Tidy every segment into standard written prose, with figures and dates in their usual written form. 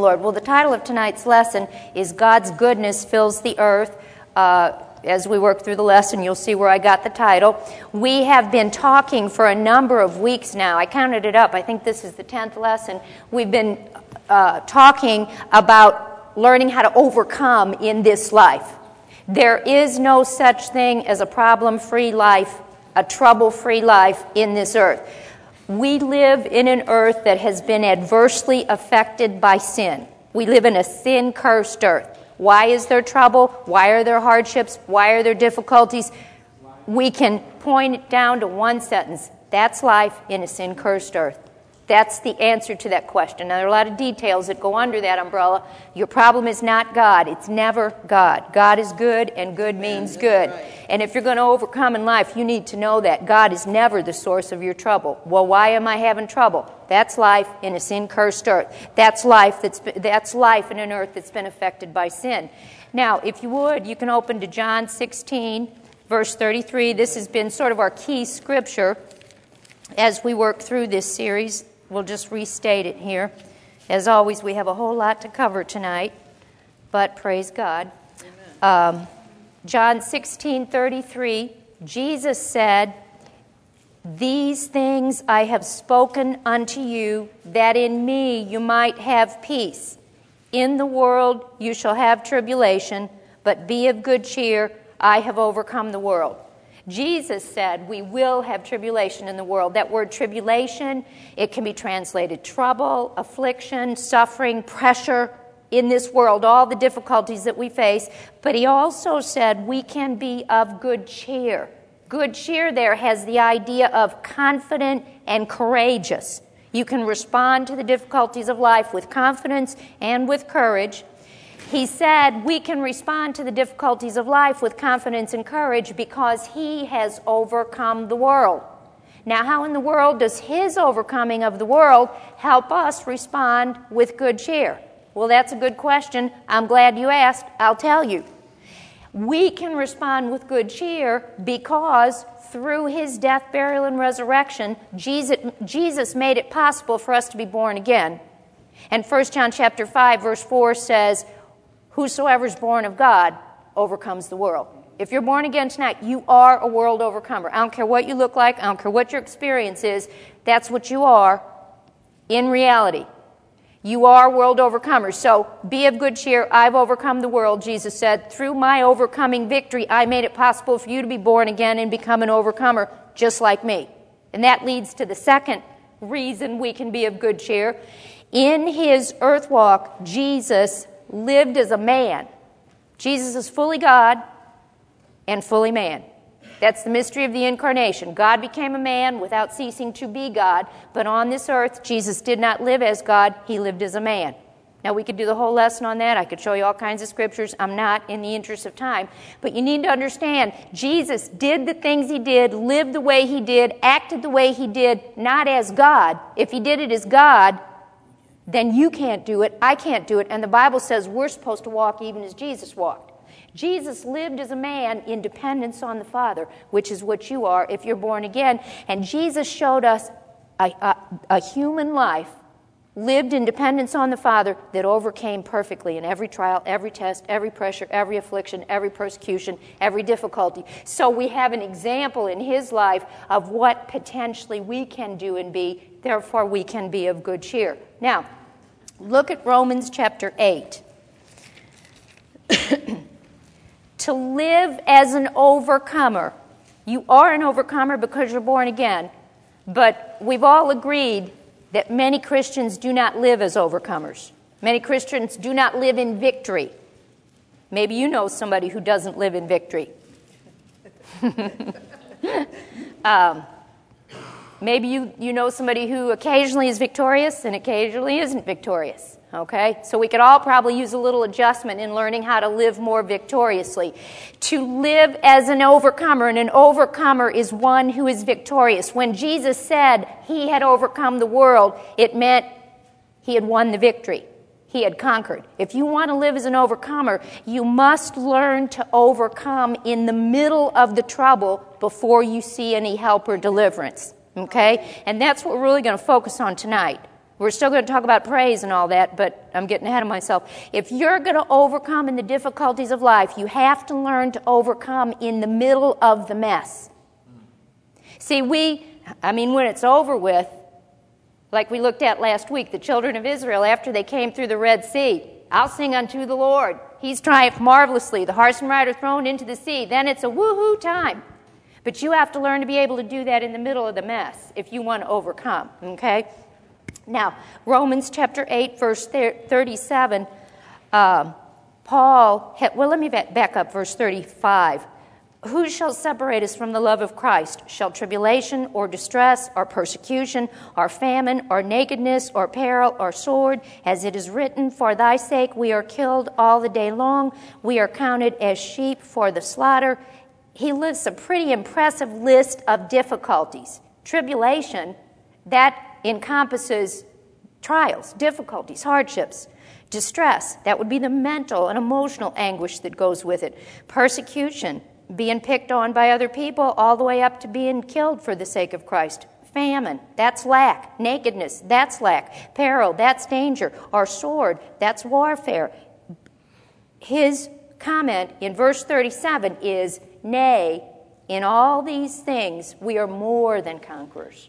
Lord. Well, the title of tonight's lesson is God's Goodness Fills the Earth. As we work through the lesson, you'll see where I got the title. We have been talking for a number of weeks now. I counted it up. I think this is the 10th lesson. We've been talking about learning how to overcome in this life. There is no such thing as a problem-free life, a trouble-free life in this earth. We live in an earth that has been adversely affected by sin. We live in a sin-cursed earth. Why is there trouble? Why are there hardships? Why are there difficulties? We can point it down to one sentence. That's life in a sin-cursed earth. That's the answer to that question. Now, there are a lot of details that go under that umbrella. Your problem is not God. It's never God. God is good, and good means good. And if you're going to overcome in life, you need to know that God is never the source of your trouble. Well, why am I having trouble? That's life in a sin-cursed earth. That's life in an earth that's been affected by sin. Now, if you would, you can open to John 16, verse 33. This has been sort of our key scripture as we work through this series. We'll just restate it here. As always, we have a whole lot to cover tonight, but praise God. John 16:33, Jesus said, "These things I have spoken unto you, that in me you might have peace. In the world you shall have tribulation, but be of good cheer, I have overcome the world." Jesus said we will have tribulation in the world. That word tribulation, it can be translated trouble, affliction, suffering, pressure in this world, all the difficulties that we face. But he also said we can be of good cheer. Good cheer there has the idea of confident and courageous. You can respond to the difficulties of life with confidence and with courage. He said we can respond to the difficulties of life with confidence and courage because he has overcome the world. Now, how in the world does his overcoming of the world help us respond with good cheer? Well, that's a good question. I'm glad you asked. I'll tell you. We can respond with good cheer because through his death, burial, and resurrection, Jesus made it possible for us to be born again. And 1 John chapter 5, verse 4 says, "Whosoever is born of God overcomes the world." If you're born again tonight, you are a world overcomer. I don't care what you look like. I don't care what your experience is. That's what you are in reality. You are world overcomers. So be of good cheer. I've overcome the world, Jesus said. Through my overcoming victory, I made it possible for you to be born again and become an overcomer just like me. And that leads to the second reason we can be of good cheer. In his earth walk, Jesus lived as a man. Jesus is fully God and fully man. That's the mystery of the incarnation. God became a man without ceasing to be God, but on this earth, Jesus did not live as God, he lived as a man. Now, we could do the whole lesson on that. I could show you all kinds of scriptures. I'm not in the interest of time. But you need to understand, Jesus did the things he did, lived the way he did, acted the way he did, not as God. If he did it as God, then you can't do it, I can't do it, and the Bible says we're supposed to walk even as Jesus walked. Jesus lived as a man in dependence on the Father, which is what you are if you're born again, and Jesus showed us a human life lived in dependence on the Father that overcame perfectly in every trial, every test, every pressure, every affliction, every persecution, every difficulty. So we have an example in his life of what potentially we can do and be. Therefore, we can be of good cheer. Now, look at Romans chapter 8. To live as an overcomer. You are an overcomer because you're born again. But we've all agreed that many Christians do not live as overcomers. Many Christians do not live in victory. Maybe you know somebody who doesn't live in victory. Maybe you know somebody who occasionally is victorious and occasionally isn't victorious. Okay? So we could all probably use a little adjustment in learning how to live more victoriously. To live as an overcomer, and an overcomer is one who is victorious. When Jesus said he had overcome the world, it meant he had won the victory. He had conquered. If you want to live as an overcomer, you must learn to overcome in the middle of the trouble before you see any help or deliverance. Okay? And that's what we're really going to focus on tonight. We're still going to talk about praise and all that, but I'm getting ahead of myself. If you're going to overcome in the difficulties of life, you have to learn to overcome in the middle of the mess. See, when it's over with, like we looked at last week, the children of Israel, after they came through the Red Sea, I'll sing unto the Lord. He's triumphed marvelously. The horse and rider thrown into the sea. Then it's a woohoo time. But you have to learn to be able to do that in the middle of the mess if you want to overcome, okay? Now, Romans chapter 8, verse 37, let me back up, verse 35. Who shall separate us from the love of Christ? Shall tribulation or distress or persecution or famine or nakedness or peril or sword? As it is written, for thy sake we are killed all the day long. We are counted as sheep for the slaughter. He lists a pretty impressive list of difficulties. Tribulation, that encompasses trials, difficulties, hardships. Distress, that would be the mental and emotional anguish that goes with it. Persecution, being picked on by other people, all the way up to being killed for the sake of Christ. Famine, that's lack. Nakedness, that's lack. Peril, that's danger. Or sword, that's warfare. His comment in verse 37 is, nay, in all these things we are more than conquerors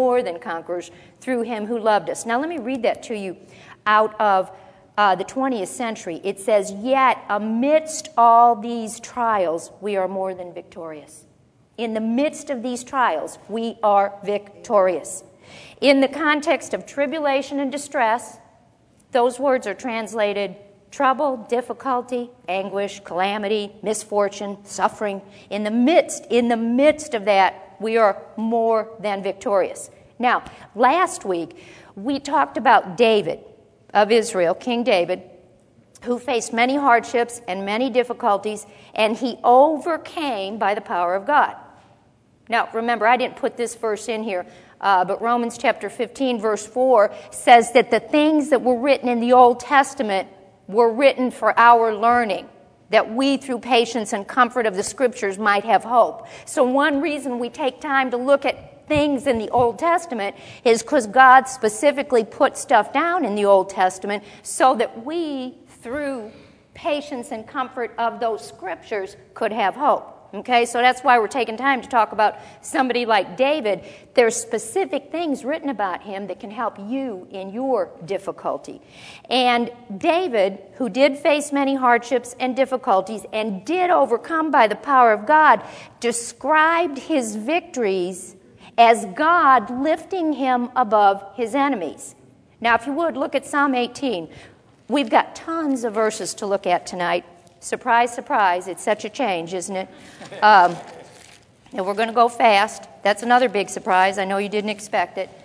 through him who loved us. Now let me read that to you out of the 20th century. It says, yet amidst all these trials, we are more than victorious. In the midst of these trials, we are victorious. In the context of tribulation and distress, those words are translated trouble, difficulty, anguish, calamity, misfortune, suffering. In the midst of that, we are more than victorious. Now, last week, we talked about David of Israel, King David, who faced many hardships and many difficulties, and he overcame by the power of God. Now, remember, I didn't put this verse in here, but Romans chapter 15, verse 4 says that the things that were written in the Old Testament were written for our learning, that we, through patience and comfort of the Scriptures, might have hope. So one reason we take time to look at things in the Old Testament is because God specifically put stuff down in the Old Testament so that we, through patience and comfort of those Scriptures, could have hope. Okay, so that's why we're taking time to talk about somebody like David. There's specific things written about him that can help you in your difficulty. And David, who did face many hardships and difficulties and did overcome by the power of God, described his victories as God lifting him above his enemies. Now, if you would, look at Psalm 18. We've got tons of verses to look at tonight. Surprise, surprise, it's such a change, isn't it? And we're going to go fast. That's another big surprise. I know you didn't expect it.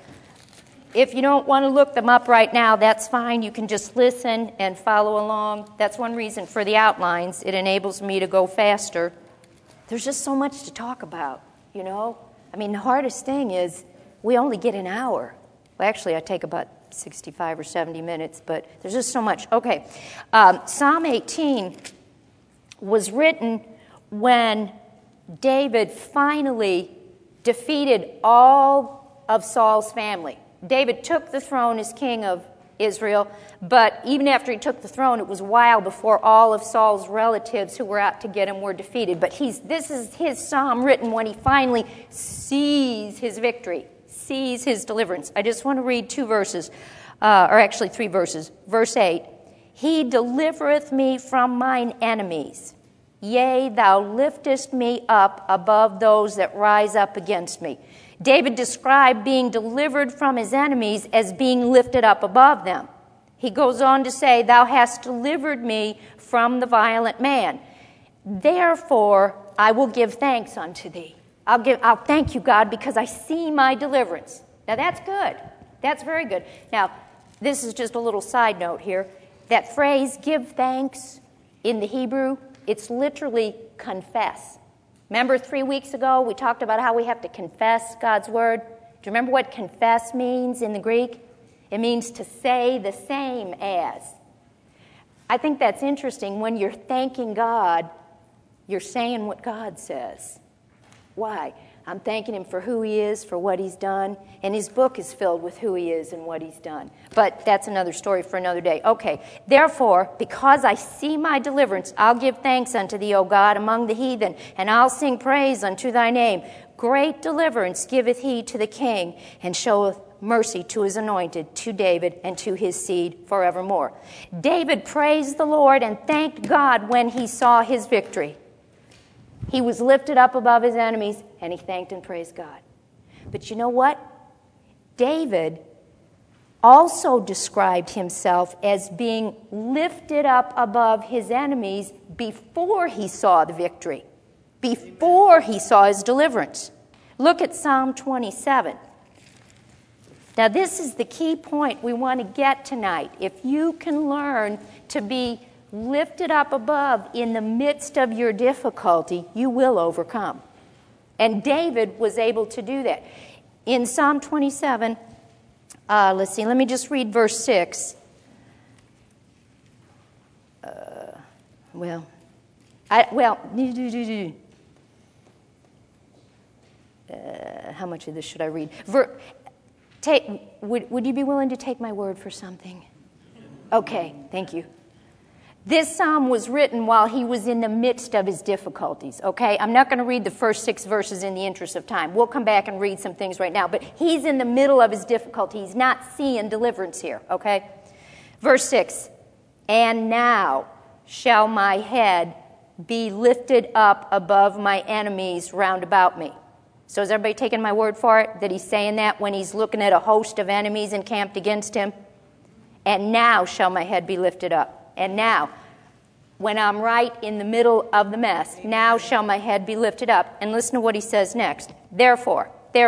If you don't want to look them up right now, that's fine. You can just listen and follow along. That's one reason for the outlines. It enables me to go faster. There's just so much to talk about, you know? I mean, the hardest thing is we only get an hour. Well, actually, I take about 65 or 70 minutes, but there's just so much. Okay, Psalm 18 was written when David finally defeated all of Saul's family. David took the throne as king of Israel, but even after he took the throne, it was a while before all of Saul's relatives who were out to get him were defeated. But this is his psalm written when he finally sees his victory, sees his deliverance. I just want to read two verses, or actually three verses. Verse 8, He delivereth me from mine enemies. Yea, thou liftest me up above those that rise up against me. David described being delivered from his enemies as being lifted up above them. He goes on to say, Thou hast delivered me from the violent man. Therefore, I will give thanks unto thee. I'll thank you, God, because I see my deliverance. Now, that's good. That's very good. Now, this is just a little side note here. That phrase, give thanks, in the Hebrew, it's literally confess. Remember 3 weeks ago we talked about how we have to confess God's word? Do you remember what confess means in the Greek? It means to say the same as. I think that's interesting. When you're thanking God, you're saying what God says. Why? I'm thanking him for who he is, for what he's done. And his book is filled with who he is and what he's done. But that's another story for another day. Okay, therefore, because I see my deliverance, I'll give thanks unto thee, O God, among the heathen, and I'll sing praise unto thy name. Great deliverance giveth he to the king, and showeth mercy to his anointed, to David, and to his seed forevermore. David praised the Lord and thanked God when he saw his victory. He was lifted up above his enemies, and he thanked and praised God. But you know what? David also described himself as being lifted up above his enemies before he saw the victory, before he saw his deliverance. Look at Psalm 27. Now, this is the key point we want to get tonight. If you can learn to be lifted up above in the midst of your difficulty, you will overcome. And David was able to do that. In Psalm 27, let me just read verse 6. How much of this should I read? Would you be willing to take my word for something? Okay, thank you. This psalm was written while he was in the midst of his difficulties, okay? I'm not going to read the first 6 verses in the interest of time. We'll come back and read some things right now. But he's in the middle of his difficulty. He's not seeing deliverance here, okay? Verse 6, and now shall my head be lifted up above my enemies round about me. So is everybody taking my word for it, that he's saying that when he's looking at a host of enemies encamped against him? And now shall my head be lifted up. And now, when I'm right in the middle of the mess, now shall my head be lifted up. And listen to what he says next. Therefore,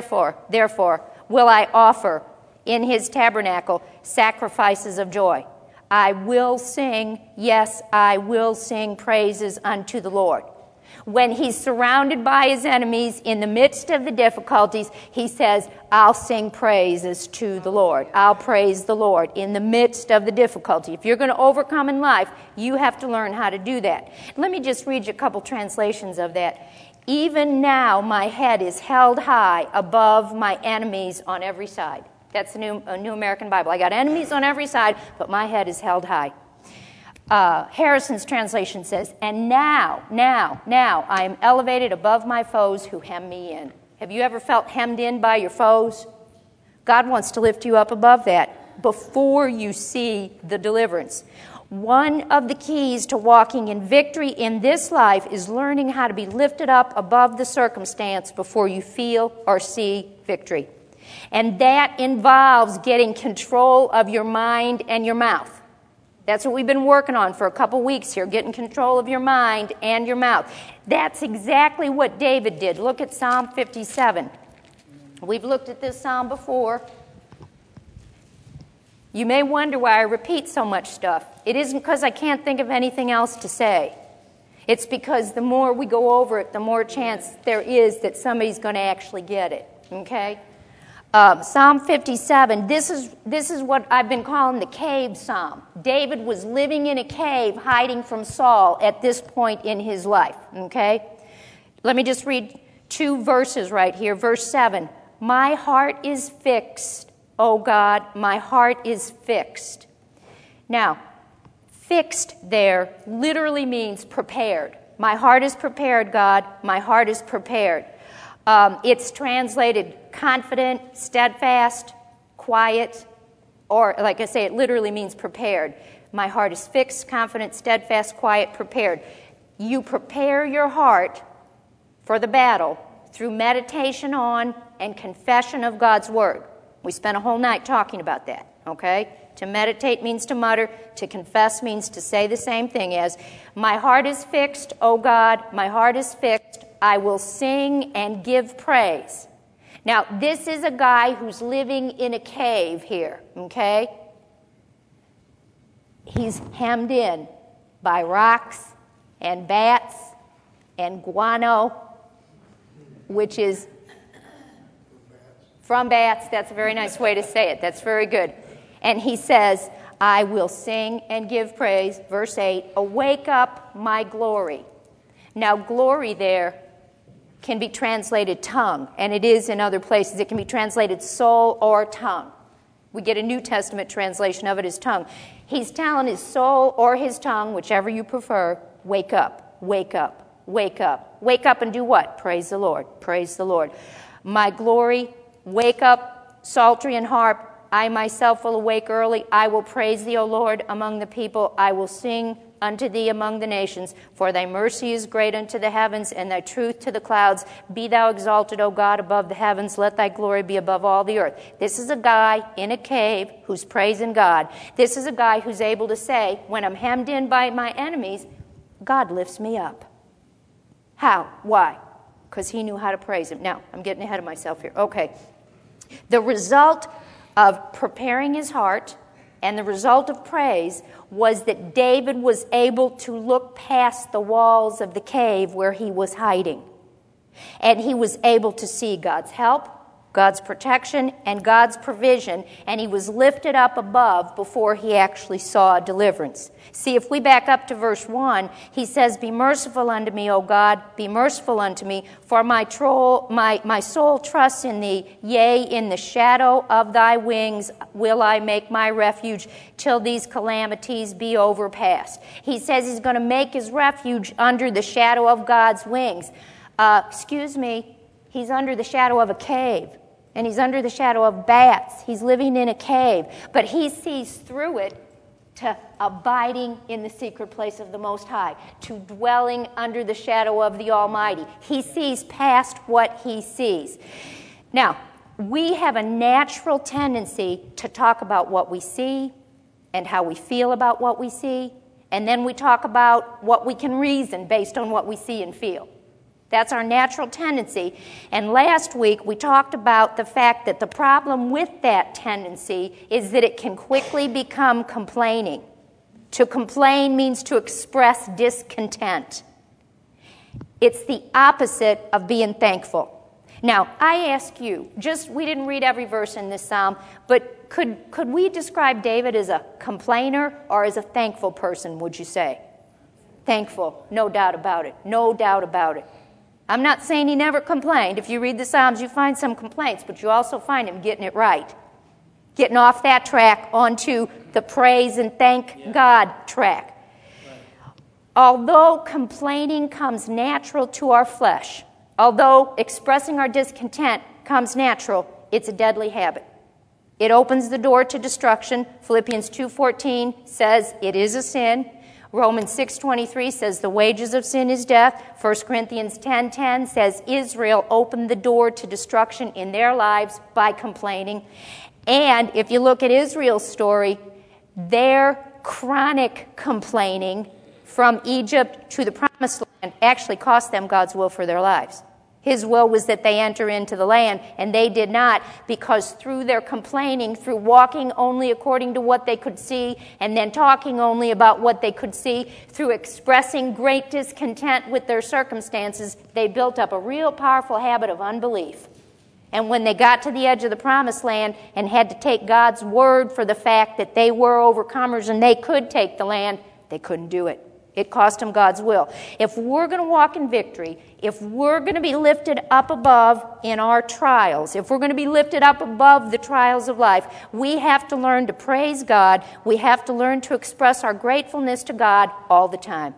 will I offer in his tabernacle sacrifices of joy. I will sing, yes, I will sing praises unto the Lord. When he's surrounded by his enemies in the midst of the difficulties, he says, I'll sing praises to the Lord. I'll praise the Lord in the midst of the difficulty. If you're going to overcome in life, you have to learn how to do that. Let me just read you a couple translations of that. Even now my head is held high above my enemies on every side. That's a New American Bible. I got enemies on every side, but my head is held high. Harrison's translation says, and now, I am elevated above my foes who hem me in. Have you ever felt hemmed in by your foes? God wants to lift you up above that before you see the deliverance. One of the keys to walking in victory in this life is learning how to be lifted up above the circumstance before you feel or see victory. And that involves getting control of your mind and your mouth. That's what we've been working on for a couple weeks here, getting control of your mind and your mouth. That's exactly what David did. Look at Psalm 57. We've looked at this psalm before. You may wonder why I repeat so much stuff. It isn't because I can't think of anything else to say. It's because the more we go over it, the more chance there is that somebody's going to actually get it. Okay? Psalm 57, this is what I've been calling the cave psalm. David was living in a cave hiding from Saul at this point in his life, okay? Let me just read 2 verses right here. Verse 7, my heart is fixed, O God, my heart is fixed. Now, fixed there literally means prepared. My heart is prepared, God, my heart is prepared. It's translated confident, steadfast, quiet, or like I say, it literally means prepared. My heart is fixed, confident, steadfast, quiet, prepared. You prepare your heart for the battle through meditation on and confession of God's Word. We spent a whole night talking about that, okay? To meditate means to mutter. To confess means to say the same thing as, my heart is fixed, O God, my heart is fixed. I will sing and give praise. Now, this is a guy who's living in a cave here, okay? He's hemmed in by rocks and bats and guano, which is from bats. That's a very nice way to say it. That's very good. And he says, I will sing and give praise. Verse 8, awake up my glory. Now, glory there can be translated tongue, and it is in other places. It can be translated soul or tongue. We get a New Testament translation of it as tongue. He's telling his soul or his tongue, whichever you prefer, wake up, wake up, wake up. Wake up and do what? Praise the Lord, praise the Lord. My glory, wake up, psaltery and harp. I myself will awake early. I will praise thee, O Lord, among the people. I will sing unto thee among the nations. For thy mercy is great unto the heavens, and thy truth to the clouds. Be thou exalted, O God, above the heavens. Let thy glory be above all the earth. This is a guy in a cave who's praising God. This is a guy who's able to say, when I'm hemmed in by my enemies, God lifts me up. How? Why? Because he knew how to praise him. Now, I'm getting ahead of myself here. Okay. The result of preparing his heart and the result of praise was that David was able to look past the walls of the cave where he was hiding. And he was able to see God's help, God's protection, and God's provision, and he was lifted up above before he actually saw deliverance. See, if we back up to verse 1, he says, Be merciful unto me, O God, be merciful unto me, for my soul trusts in thee, yea, in the shadow of thy wings will I make my refuge till these calamities be overpast. He says he's going to make his refuge under the shadow of God's wings. He's under the shadow of a cave. And he's under the shadow of bats. He's living in a cave. But he sees through it to abiding in the secret place of the Most High, to dwelling under the shadow of the Almighty. He sees past what he sees. Now, we have a natural tendency to talk about what we see and how we feel about what we see, and then we talk about what we can reason based on what we see and feel. That's our natural tendency. And last week we talked about the fact that the problem with that tendency is that it can quickly become complaining. To complain means to express discontent. It's the opposite of being thankful. Now, I ask you, we didn't read every verse in this psalm, but could we describe David as a complainer or as a thankful person, would you say? Thankful, no doubt about it, no doubt about it. I'm not saying he never complained. If you read the Psalms, you find some complaints, but you also find him getting it right. Getting off that track onto the praise and thank God track. Right. Although complaining comes natural to our flesh, although expressing our discontent comes natural, it's a deadly habit. It opens the door to destruction. Philippians 2:14 says it is a sin. Romans 6:23 says the wages of sin is death. 1 Corinthians 10:10 says Israel opened the door to destruction in their lives by complaining. And if you look at Israel's story, their chronic complaining from Egypt to the Promised Land actually cost them God's will for their lives. His will was that they enter into the land, and they did not, because through their complaining, through walking only according to what they could see, and then talking only about what they could see, through expressing great discontent with their circumstances, they built up a real powerful habit of unbelief. And when they got to the edge of the Promised Land and had to take God's word for the fact that they were overcomers and they could take the land, they couldn't do it. It cost them God's will. If we're going to walk in victory, if we're going to be lifted up above in our trials, if we're going to be lifted up above the trials of life, we have to learn to praise God. We have to learn to express our gratefulness to God all the time,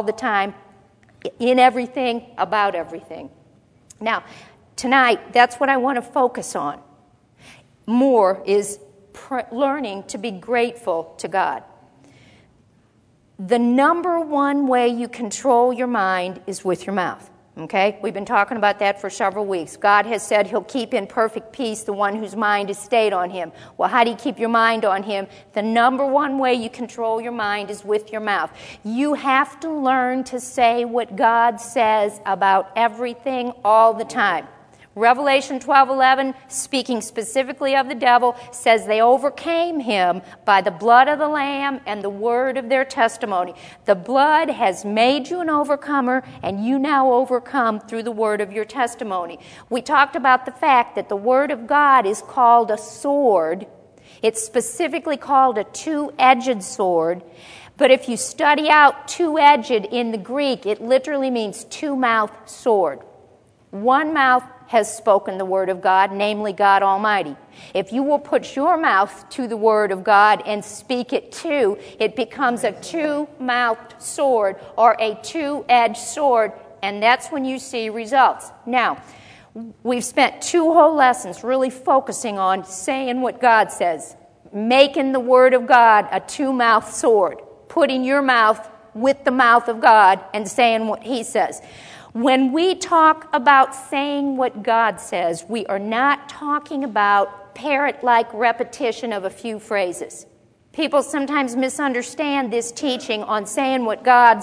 in everything, about everything. Now, tonight, that's what I want to focus on. More is learning to be grateful to God. The number one way you control your mind is with your mouth, okay? We've been talking about that for several weeks. God has said he'll keep in perfect peace the one whose mind is stayed on him. Well, how do you keep your mind on him? The number one way you control your mind is with your mouth. You have to learn to say what God says about everything all the time. Revelation 12:11, speaking specifically of the devil, says they overcame him by the blood of the Lamb and the word of their testimony. The blood has made you an overcomer, and you now overcome through the word of your testimony. We talked about the fact that the word of God is called a sword. It's specifically called a two-edged sword. But if you study out two-edged in the Greek, it literally means two-mouthed sword. One mouth has spoken the word of God, namely God Almighty. If you will put your mouth to the word of God and speak it too, it becomes a two-mouthed sword or a two-edged sword, and that's when you see results. Now, we've spent 2 whole lessons really focusing on saying what God says, making the word of God a two-mouthed sword, putting your mouth with the mouth of God and saying what he says. When we talk about saying what God says, we are not talking about parrot-like repetition of a few phrases. People sometimes misunderstand this teaching on saying what God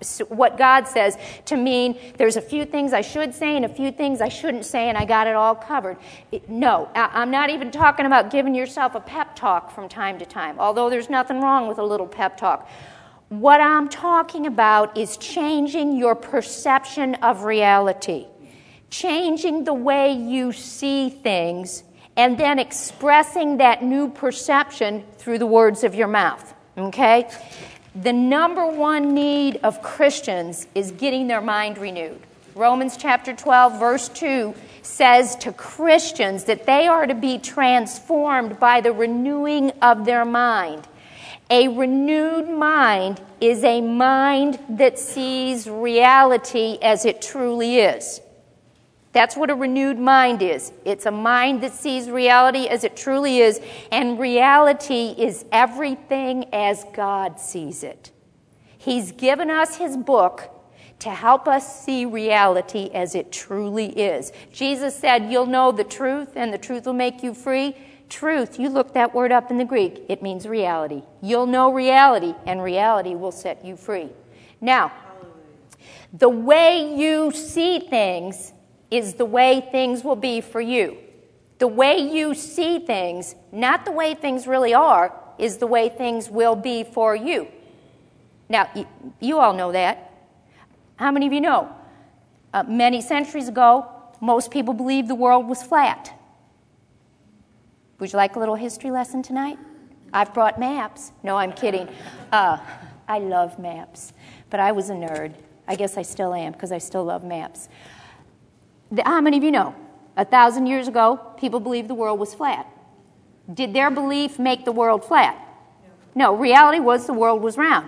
says to mean there's a few things I should say and a few things I shouldn't say and I got it all covered. No, I'm not even talking about giving yourself a pep talk from time to time, although there's nothing wrong with a little pep talk. What I'm talking about is changing your perception of reality, changing the way you see things, and then expressing that new perception through the words of your mouth, okay? The number one need of Christians is getting their mind renewed. Romans chapter 12, verse 2 says to Christians that they are to be transformed by the renewing of their mind. A renewed mind is a mind that sees reality as it truly is. That's what a renewed mind is. It's a mind that sees reality as it truly is, and reality is everything as God sees it. He's given us his book to help us see reality as it truly is. Jesus said, you'll know the truth, and the truth will make you free. Truth, you look that word up in the Greek, it means reality. You'll know reality, and reality will set you free. Now, the way you see things is the way things will be for you. The way you see things, not the way things really are, is the way things will be for you. Now, you all know that. How many of you know? Many centuries ago, most people believed the world was flat. Would you like a little history lesson tonight? I've brought maps. No, I'm kidding. I love maps, but I was a nerd. I guess I still am because I still love maps. How many of you know? 1,000 years ago, people believed the world was flat. Did their belief make the world flat? No, reality was the world was round.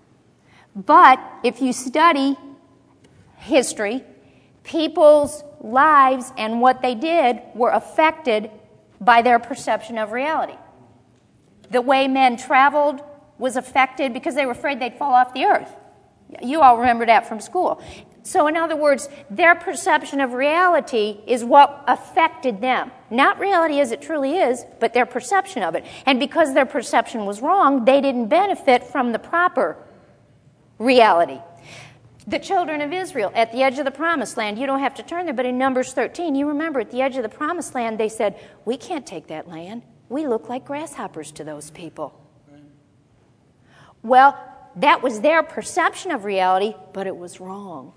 But if you study history, people's lives and what they did were affected by their perception of reality. The way men traveled was affected because they were afraid they'd fall off the earth. You all remember that from school. So in other words, their perception of reality is what affected them. Not reality as it truly is, but their perception of it. And because their perception was wrong, they didn't benefit from the proper reality. The children of Israel at the edge of the promised land, you don't have to turn there, but in Numbers 13, you remember at the edge of the promised land, they said, we can't take that land. We look like grasshoppers to those people. Well, that was their perception of reality, but it was wrong.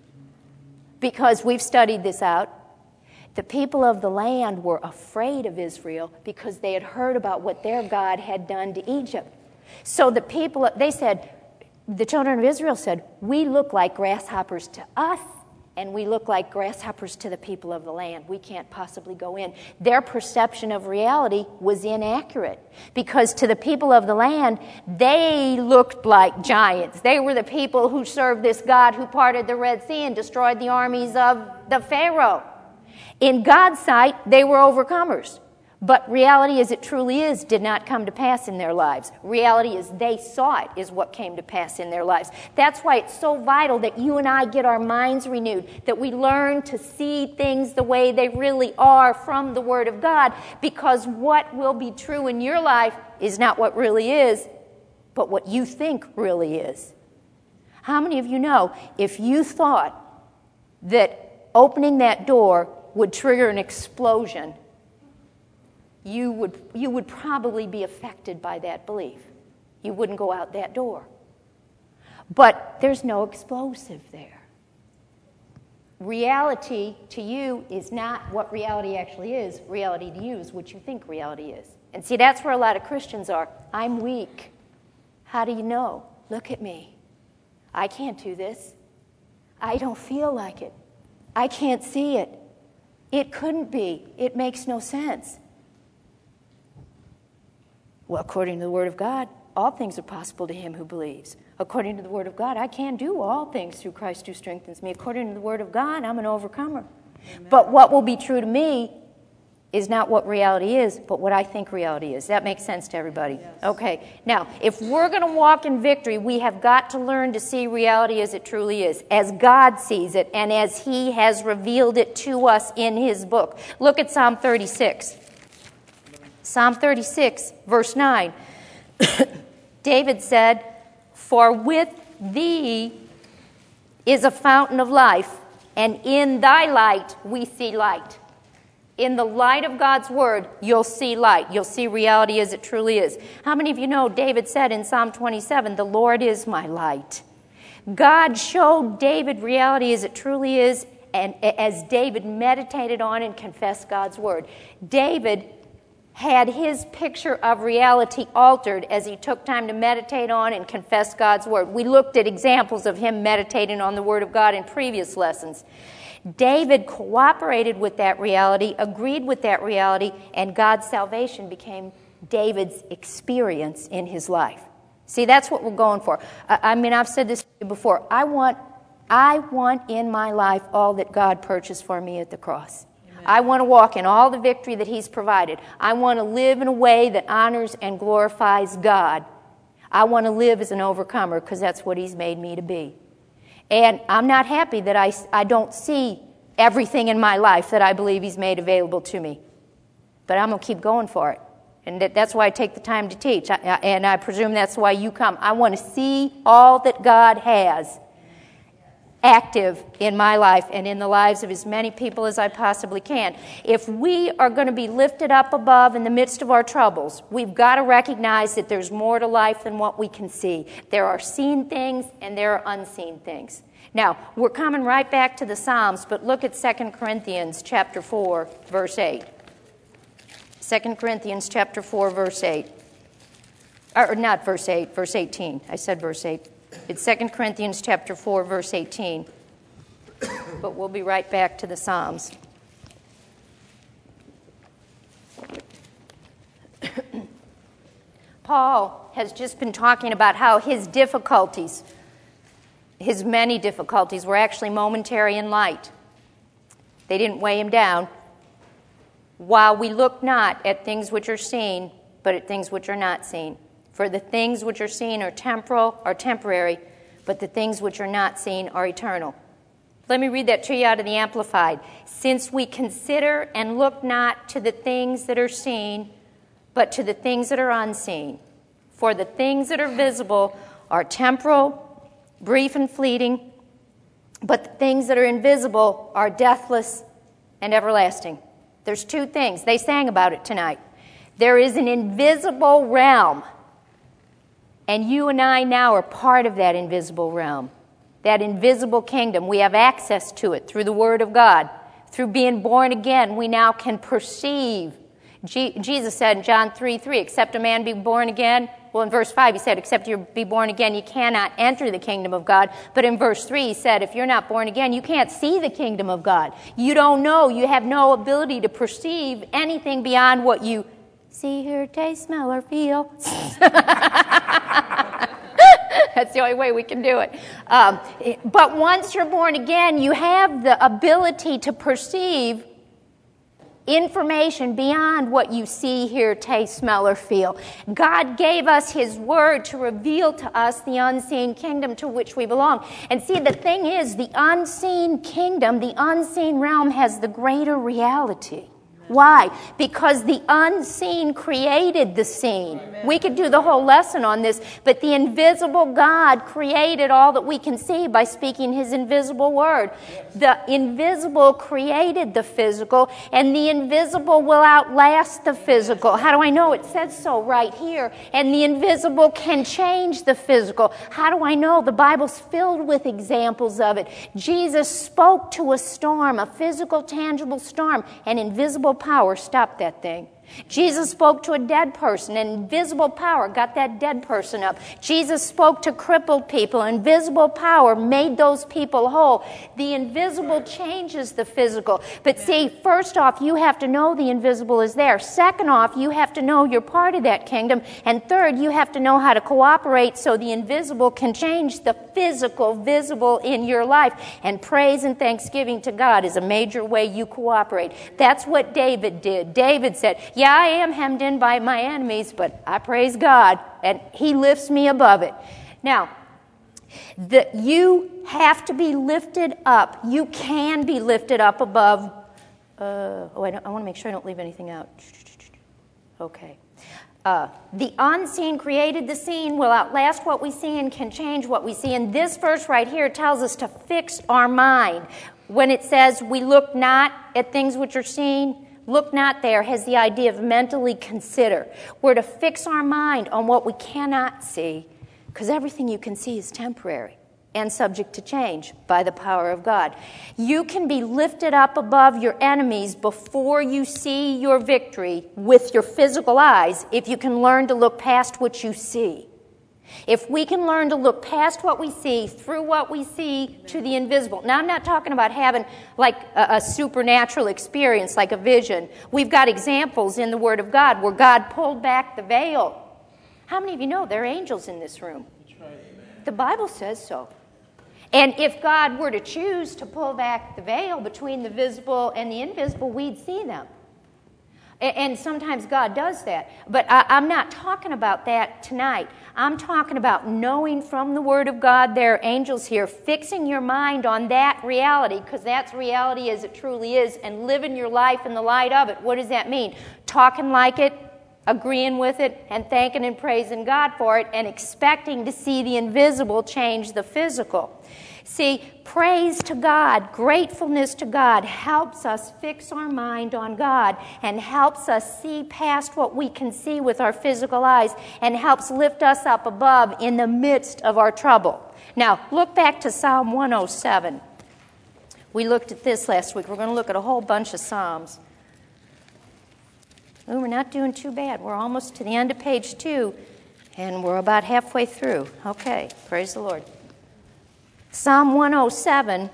Because we've studied this out. The people of the land were afraid of Israel because they had heard about what their God had done to Egypt. So the people, the children of Israel said, we look like grasshoppers to us, and we look like grasshoppers to the people of the land. We can't possibly go in. Their perception of reality was inaccurate because to the people of the land, they looked like giants. They were the people who served this God who parted the Red Sea and destroyed the armies of the Pharaoh. In God's sight, they were overcomers. But reality as it truly is did not come to pass in their lives. Reality as they saw it is what came to pass in their lives. That's why it's so vital that you and I get our minds renewed, that we learn to see things the way they really are from the Word of God, because what will be true in your life is not what really is, but what you think really is. How many of you know if you thought that opening that door would trigger an explosion, you would probably be affected by that belief. You wouldn't go out that door. But there's no explosive there. Reality to you is not what reality actually is. Reality to you is what you think reality is. And see, that's where a lot of Christians are. I'm weak. How do you know? Look at me. I can't do this. I don't feel like it. I can't see it. It couldn't be. It makes no sense. Well, according to the Word of God, all things are possible to him who believes. According to the Word of God, I can do all things through Christ who strengthens me. According to the Word of God, I'm an overcomer. Amen. But what will be true to me is not what reality is, but what I think reality is. That makes sense to everybody? Yes. Okay. Now, if we're going to walk in victory, we have got to learn to see reality as it truly is, as God sees it, and as He has revealed it to us in His book. Look at Psalm 36. Psalm 36, verse 9. David said, "For with thee is a fountain of life, and in thy light we see light." In the light of God's Word, you'll see light. You'll see reality as it truly is. How many of you know David said in Psalm 27, "The Lord is my light"? God showed David reality as it truly is, and as David meditated on and confessed God's Word. David had his picture of reality altered as he took time to meditate on and confess God's Word. We looked at examples of him meditating on the Word of God in previous lessons. David cooperated with that reality, agreed with that reality, and God's salvation became David's experience in his life. See, that's what we're going for. I've said this before. I want in my life all that God purchased for me at the cross. I want to walk in all the victory that He's provided. I want to live in a way that honors and glorifies God. I want to live as an overcomer because that's what He's made me to be. And I'm not happy that I don't see everything in my life that I believe He's made available to me. But I'm going to keep going for it. And that's why I take the time to teach. And I presume that's why you come. I want to see all that God has active in my life and in the lives of as many people as I possibly can. If we are going to be lifted up above in the midst of our troubles, we've got to recognize that there's more to life than what we can see. There are seen things and there are unseen things. Now, we're coming right back to the Psalms, but look at 2 Corinthians chapter 4, verse 8. 2 Corinthians chapter 4, verse 8. Or not verse 8, verse 18. I said verse 8. It's 2 Corinthians chapter 4, verse 18. But we'll be right back to the Psalms. Paul has just been talking about how his difficulties, his many difficulties, were actually momentary and light. They didn't weigh him down. While we look not at things which are seen, but at things which are not seen. For the things which are seen are temporary, but the things which are not seen are eternal. Let me read that to you out of the Amplified. Since we consider and look not to the things that are seen, but to the things that are unseen. For the things that are visible are temporal, brief and fleeting, but the things that are invisible are deathless and everlasting. There's two things. They sang about it tonight. There is an invisible realm. And you and I now are part of that invisible realm, that invisible kingdom. We have access to it through the Word of God. Through being born again, we now can perceive. Jesus said in John 3:3, except a man be born again. Well, in verse 5, he said, except you be born again, you cannot enter the kingdom of God. But in verse 3, he said, if you're not born again, you can't see the kingdom of God. You don't know. You have no ability to perceive anything beyond what you see, hear, taste, smell, or feel. That's the only way we can do it. But once you're born again, you have the ability to perceive information beyond what you see, hear, taste, smell, or feel. God gave us His Word to reveal to us the unseen kingdom to which we belong. And see, the thing is, the unseen kingdom, the unseen realm has the greater reality. Why? Because the unseen created the seen. Amen. We could do the whole lesson on this, but the invisible God created all that we can see by speaking His invisible word. Yes. The invisible created the physical, and the invisible will outlast the physical. How do I know? It says so right here. And the invisible can change the physical. How do I know? The Bible's filled with examples of it. Jesus spoke to a storm, a physical, tangible storm, and invisible power stopped that thing. Jesus spoke to a dead person, and invisible power got that dead person up. Jesus spoke to crippled people, invisible power made those people whole. The invisible changes the physical. But see, first off, you have to know the invisible is there. Second off, you have to know you're part of that kingdom. And third, you have to know how to cooperate so the invisible can change the physical visible in your life. And praise and thanksgiving to God is a major way you cooperate. That's what David did. David said, yeah, I am hemmed in by my enemies, but I praise God, and He lifts me above it. Now, you have to be lifted up. You can be lifted up above. I want to make sure I don't leave anything out. Okay. The unseen created the seen, will outlast what we see and can change what we see. And this verse right here tells us to fix our mind. When it says we look not at things which are seen, look not there has the idea of mentally consider. We're to fix our mind on what we cannot see, because everything you can see is temporary and subject to change by the power of God. You can be lifted up above your enemies before you see your victory with your physical eyes if you can learn to look past what you see. If we can learn to look past what we see, through what we see, to the invisible. Now, I'm not talking about having like a supernatural experience, like a vision. We've got examples in the Word of God where God pulled back the veil. How many of you know there are angels in this room? The Bible says so. And if God were to choose to pull back the veil between the visible and the invisible, we'd see them. And sometimes God does that. But I'm not talking about that tonight. I'm talking about knowing from the Word of God there are angels here, fixing your mind on that reality, because that's reality as it truly is, and living your life in the light of it. What does that mean? Talking like it, agreeing with it, and thanking and praising God for it, and expecting to see the invisible change the physical. See, praise to God, gratefulness to God helps us fix our mind on God and helps us see past what we can see with our physical eyes and helps lift us up above in the midst of our trouble. Now, look back to Psalm 107. We looked at this last week. We're going to look at a whole bunch of Psalms. Ooh, we're not doing too bad. We're almost to the end of page 2, and we're about halfway through. Okay, praise the Lord. Psalm 107.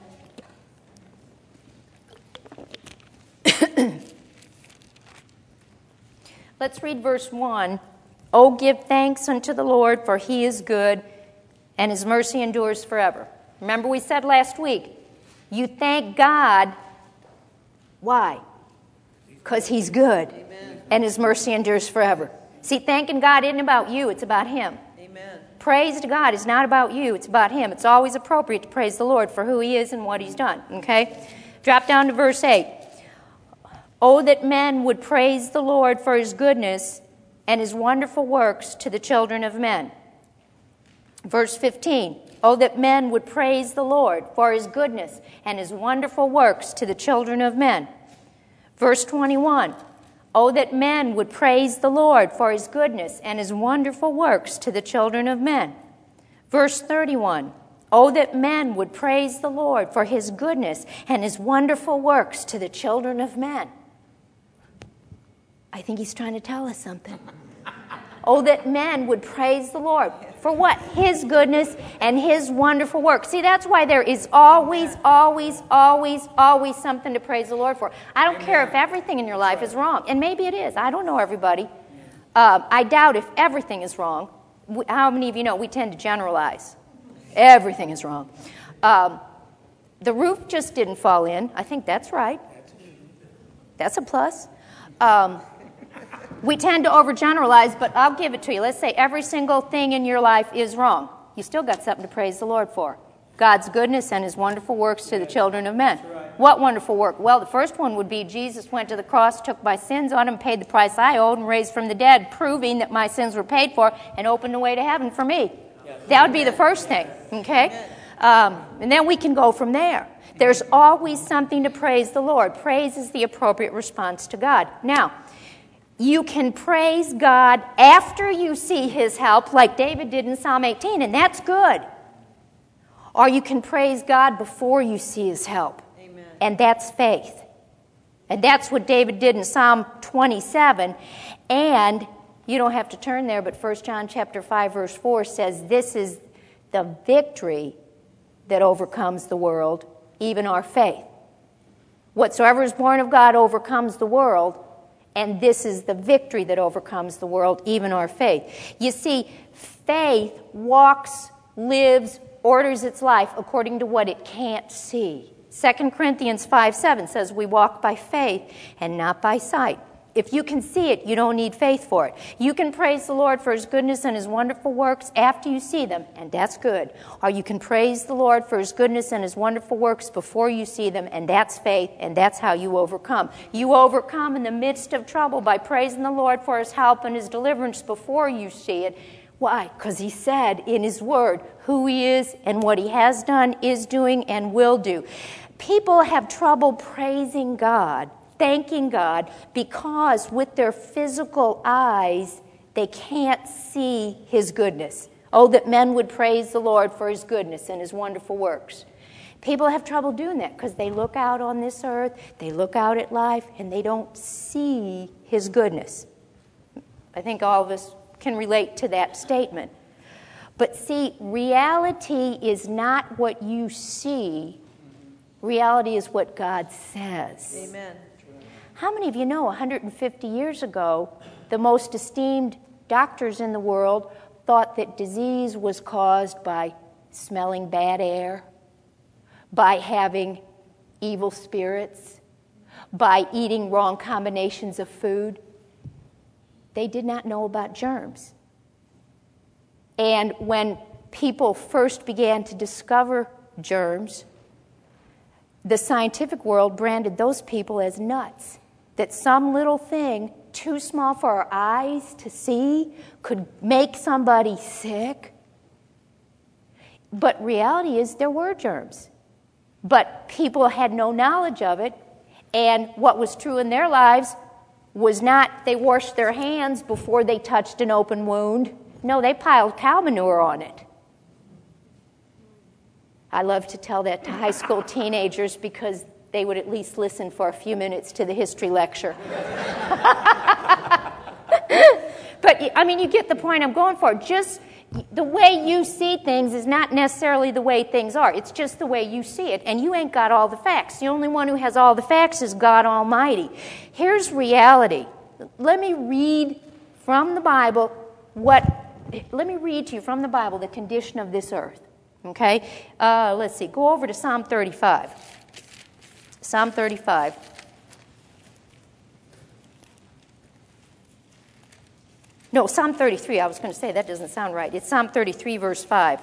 Let's read verse 1. Oh, give thanks unto the Lord, for He is good, and His mercy endures forever. Remember we said last week, you thank God. Why? Because He's good. Amen. And His mercy endures forever. See, thanking God isn't about you, it's about Him. Amen. Praise to God is not about you, it's about Him. It's always appropriate to praise the Lord for who He is and what He's done. Okay? Drop down to verse 8. Oh, that men would praise the Lord for His goodness and His wonderful works to the children of men. Verse 15. Oh, that men would praise the Lord for His goodness and His wonderful works to the children of men. Verse 21. Oh, that men would praise the Lord for His goodness and His wonderful works to the children of men. Verse 31. Oh, that men would praise the Lord for His goodness and His wonderful works to the children of men. I think He's trying to tell us something. Oh, that men would praise the Lord. For what? His goodness and His wonderful work. See, that's why there is always, always, always, always something to praise the Lord for. I don't care if everything in your life is wrong. And maybe it is. I don't know everybody. I doubt if everything is wrong. How many of you know we tend to generalize? Everything is wrong. The roof just didn't fall in. I think that's right. That's a plus. We tend to overgeneralize, but I'll give it to you. Let's say every single thing in your life is wrong. You still got something to praise the Lord for. God's goodness and His wonderful works to the children of men. What wonderful work? Well, the first one would be Jesus went to the cross, took my sins on Him, paid the price I owed, and raised from the dead, proving that my sins were paid for and opened the way to heaven for me. That would be the first thing, okay? And then we can go from there. There's always something to praise the Lord. Praise is the appropriate response to God. Now, you can praise God after you see His help, like David did in Psalm 18, and that's good. Or you can praise God before you see His help. Amen. And that's faith. And that's what David did in Psalm 27. And you don't have to turn there, but 1 John chapter 5, verse 4 says, this is the victory that overcomes the world, even our faith. Whatsoever is born of God overcomes the world, and this is the victory that overcomes the world, even our faith. You see, faith walks, lives, orders its life according to what it can't see. 2 Corinthians 5:7 says we walk by faith and not by sight. If you can see it, you don't need faith for it. You can praise the Lord for His goodness and His wonderful works after you see them, and that's good. Or you can praise the Lord for His goodness and His wonderful works before you see them, and that's faith, and that's how you overcome. You overcome in the midst of trouble by praising the Lord for His help and His deliverance before you see it. Why? Because He said in His Word who He is and what He has done, is doing, and will do. People have trouble praising God, thanking God, because with their physical eyes, they can't see His goodness. Oh, that men would praise the Lord for His goodness and His wonderful works. People have trouble doing that because they look out on this earth, they look out at life, and they don't see His goodness. I think all of us can relate to that statement. But see, reality is not what you see. Reality is what God says. Amen. How many of you know 150 years ago, the most esteemed doctors in the world thought that disease was caused by smelling bad air, by having evil spirits, by eating wrong combinations of food? They did not know about germs. And when people first began to discover germs, the scientific world branded those people as nuts. That some little thing, too small for our eyes to see, could make somebody sick. But reality is there were germs. But people had no knowledge of it, and what was true in their lives was not they washed their hands before they touched an open wound. No, they piled cow manure on it. I love to tell that to high school teenagers because they would at least listen for a few minutes to the history lecture. But, I mean, you get the point I'm going for. Just the way you see things is not necessarily the way things are. It's just the way you see it, and you ain't got all the facts. The only one who has all the facts is God Almighty. Here's reality. Let me read from the Bible let me read to you from the Bible the condition of this earth. Okay? Let's see. Go over to Psalm 35. Psalm 35. No, Psalm 33. I was going to say that doesn't sound right. It's Psalm 33, verse 5.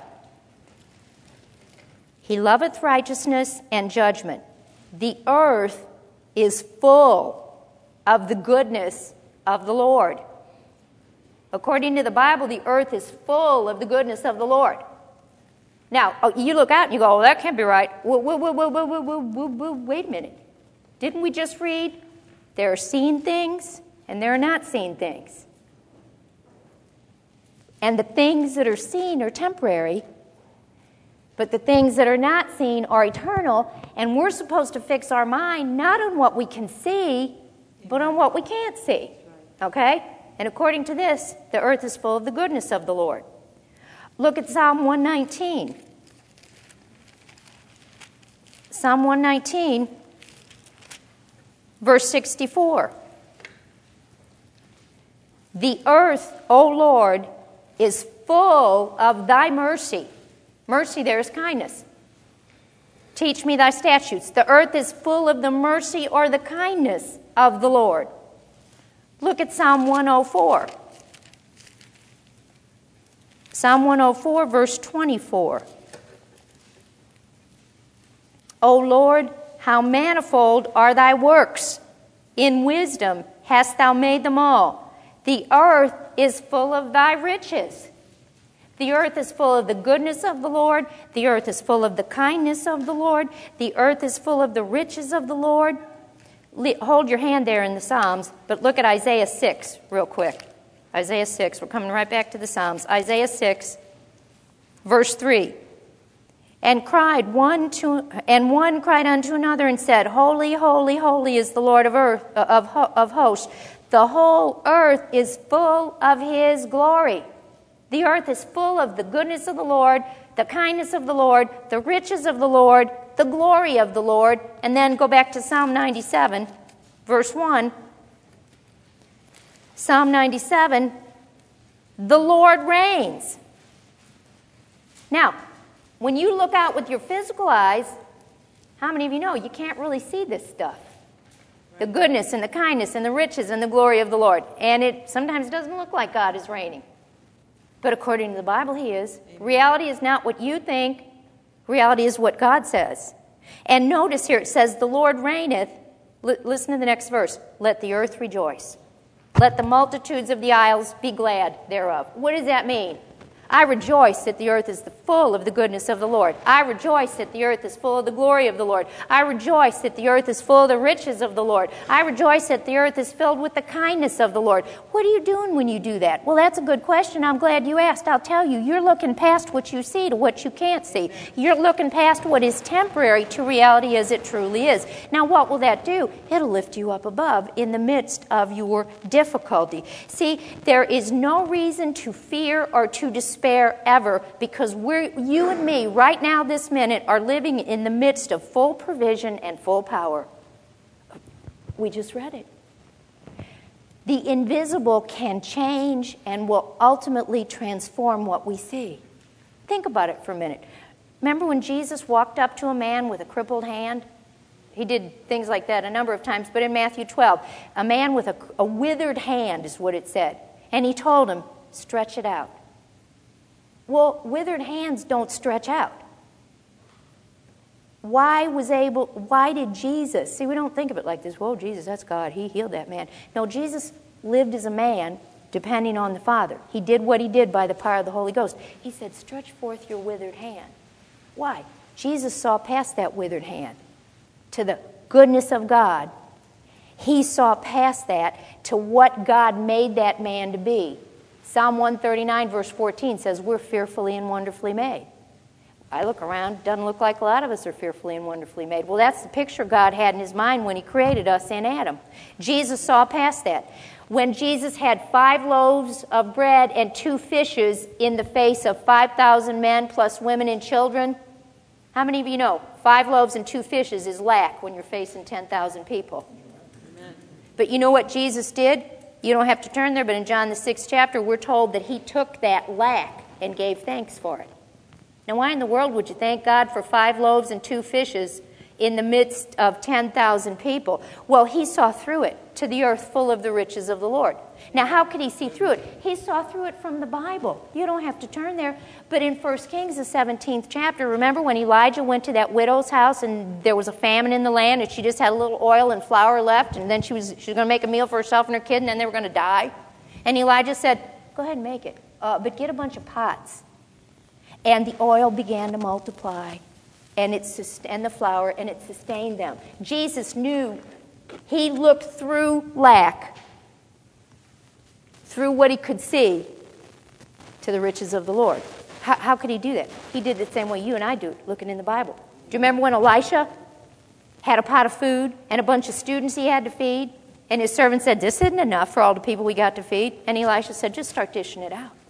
He loveth righteousness and judgment. The earth is full of the goodness of the Lord. According to the Bible, the earth is full of the goodness of the Lord. Now, you look out and you go, oh, that can't be right. Wait a minute. Didn't we just read there are seen things and there are not seen things? And the things that are seen are temporary, but the things that are not seen are eternal, and we're supposed to fix our mind not on what we can see, but on what we can't see. Okay? And according to this, the earth is full of the goodness of the Lord. Look at Psalm 119. Psalm 119, verse 64. The earth, O Lord, is full of thy mercy. Mercy there is kindness. Teach me thy statutes. The earth is full of the mercy or the kindness of the Lord. Look at Psalm 104. Psalm 104, verse 24. O Lord, how manifold are thy works. In wisdom hast thou made them all. The earth is full of thy riches. The earth is full of the goodness of the Lord. The earth is full of the kindness of the Lord. The earth is full of the riches of the Lord. Hold your hand there in the Psalms, but look at Isaiah 6 real quick. Isaiah 6, we're coming right back to the Psalms. Isaiah 6, verse 3. And one cried unto another and said, Holy, holy, holy is the Lord of hosts. The whole earth is full of his glory. The earth is full of the goodness of the Lord, the kindness of the Lord, the riches of the Lord, the glory of the Lord. And then go back to Psalm 97, verse 1. Psalm 97, the Lord reigns. Now, when you look out with your physical eyes, how many of you know you can't really see this stuff? The goodness and the kindness and the riches and the glory of the Lord. And it sometimes doesn't look like God is reigning. But according to the Bible, he is. Amen. Reality is not what you think. Reality is what God says. And notice here, it says, the Lord reigneth. Listen to the next verse. Let the earth rejoice. Let the multitudes of the isles be glad thereof. What does that mean? I rejoice that the earth is full of the goodness of the Lord. I rejoice that the earth is full of the glory of the Lord. I rejoice that the earth is full of the riches of the Lord. I rejoice that the earth is filled with the kindness of the Lord. What are you doing when you do that? Well, that's a good question. I'm glad you asked. I'll tell you, you're looking past what you see to what you can't see. You're looking past what is temporary to reality as it truly is. Now, what will that do? It'll lift you up above in the midst of your difficulty. See, there is no reason to fear or to despair ever, because you and me right now this minute are living in the midst of full provision and full power. We just read it. The invisible can change and will ultimately transform what we see. Think about it for a minute. Remember when Jesus walked up to a man with a crippled hand? He did things like that a number of times, but in Matthew 12, a man with a withered hand is what it said. And he told him, stretch it out. Well, withered hands don't stretch out. Why did Jesus, see, we don't think of it like this, whoa, Jesus, that's God, he healed that man. No, Jesus lived as a man depending on the Father. He did what he did by the power of the Holy Ghost. He said, stretch forth your withered hand. Why? Jesus saw past that withered hand to the goodness of God. He saw past that to what God made that man to be. Psalm 139, verse 14 says, we're fearfully and wonderfully made. I look around, doesn't look like a lot of us are fearfully and wonderfully made. Well, that's the picture God had in his mind when he created us in Adam. Jesus saw past that. When Jesus had 5 loaves of bread and 2 fishes in the face of 5,000 men plus women and children, how many of you know 5 loaves and 2 fishes is lack when you're facing 10,000 people? Amen. But you know what Jesus did? You don't have to turn there, but in John the 6th chapter, we're told that he took that lack and gave thanks for it. Now, why in the world would you thank God for 5 loaves and 2 fishes in the midst of 10,000 people? Well, he saw through it to the earth full of the riches of the Lord. Now, how could he see through it? He saw through it from the Bible. You don't have to turn there. But in 1 Kings, the 17th chapter, remember when Elijah went to that widow's house and there was a famine in the land and she just had a little oil and flour left, and then she was going to make a meal for herself and her kid, and then they were going to die? And Elijah said, go ahead and make it, but get a bunch of pots. And the oil began to multiply, and the flour, and it sustained them. Jesus knew. He looked through lack, through what he could see, to the riches of the Lord. How could he do that? He did the same way you and I do, looking in the Bible. Do you remember when Elisha had a pot of food and a bunch of students he had to feed? And his servant said, this isn't enough for all the people we got to feed. And Elisha said, just start dishing it out.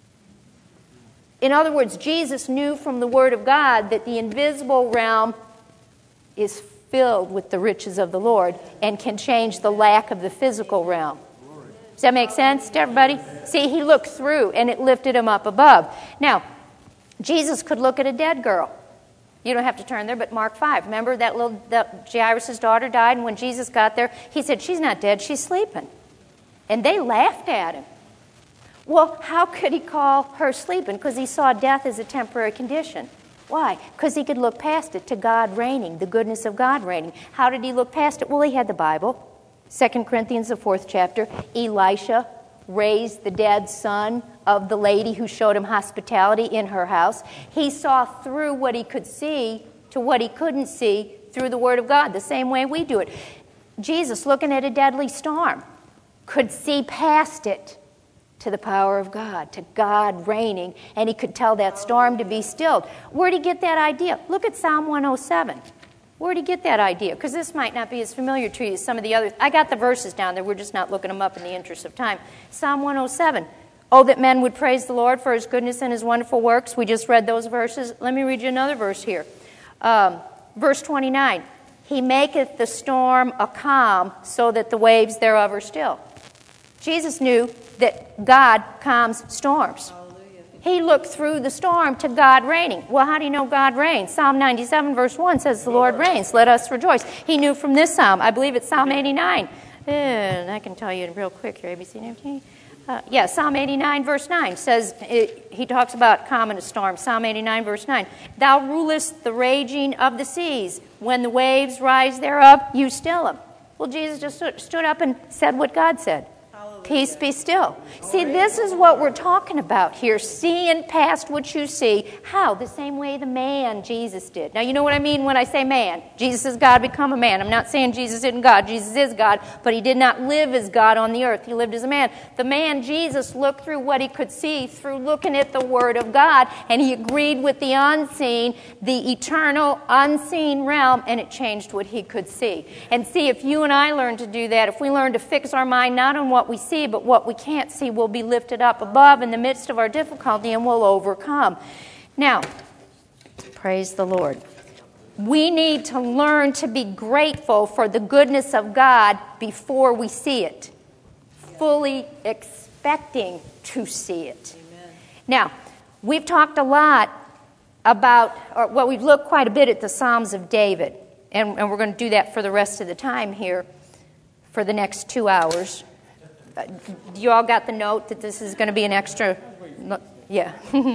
In other words, Jesus knew from the Word of God that the invisible realm is filled with the riches of the Lord and can change the lack of the physical realm. Does that make sense to everybody? See, he looked through and it lifted him up above. Now, Jesus could look at a dead girl. You don't have to turn there, but Mark 5. Remember that Jairus' daughter died, and when Jesus got there, he said, she's not dead, she's sleeping. And they laughed at him. Well, how could he call her sleeping? Because he saw death as a temporary condition. Why? Because he could look past it to God reigning, the goodness of God reigning. How did he look past it? Well, he had the Bible. 2 Corinthians, the 4th chapter. Elisha raised the dead son of the lady who showed him hospitality in her house. He saw through what he could see to what he couldn't see through the Word of God, the same way we do it. Jesus, looking at a deadly storm, could see past it to the power of God, to God reigning, and he could tell that storm to be stilled. Where'd he get that idea? Look at Psalm 107. Where'd he get that idea? Because this might not be as familiar to you as some of the others. I got the verses down there. We're just not looking them up in the interest of time. Psalm 107. Oh, that men would praise the Lord for his goodness and his wonderful works. We just read those verses. Let me read you another verse here. Verse 29. He maketh the storm a calm so that the waves thereof are still. Jesus knew that God calms storms. He looked through the storm to God reigning. Well, how do you know God reigns? Psalm 97 verse 1 says, the Lord reigns. Let us rejoice. He knew from this psalm. I believe it's Psalm 89. And I can tell you real quick here. ABC. Psalm 89 verse 9 says, he talks about calming a storm. Psalm 89 verse 9. Thou rulest the raging of the seas. When the waves rise thereof, you still them. Well, Jesus just stood up and said what God said. Peace be still. See, this is what we're talking about here. Seeing past what you see. How? The same way the man Jesus did. Now, you know what I mean when I say man. Jesus is God, become a man. I'm not saying Jesus isn't God. Jesus is God, but he did not live as God on the earth. He lived as a man. The man Jesus looked through what he could see through looking at the Word of God, and he agreed with the unseen, the eternal, unseen realm, and it changed what he could see. And see, if you and I learn to do that, if we learn to fix our mind not on what we see, but what we can't see will be lifted up above in the midst of our difficulty and we'll overcome. Now, praise the Lord. We need to learn to be grateful for the goodness of God before we see it, fully expecting to see it. Amen. Now, we've talked a lot about, we've looked quite a bit at the Psalms of David, and we're going to do that for the rest of the time here for the next 2 hours. You all got the note that this is going to be an extra? Yeah.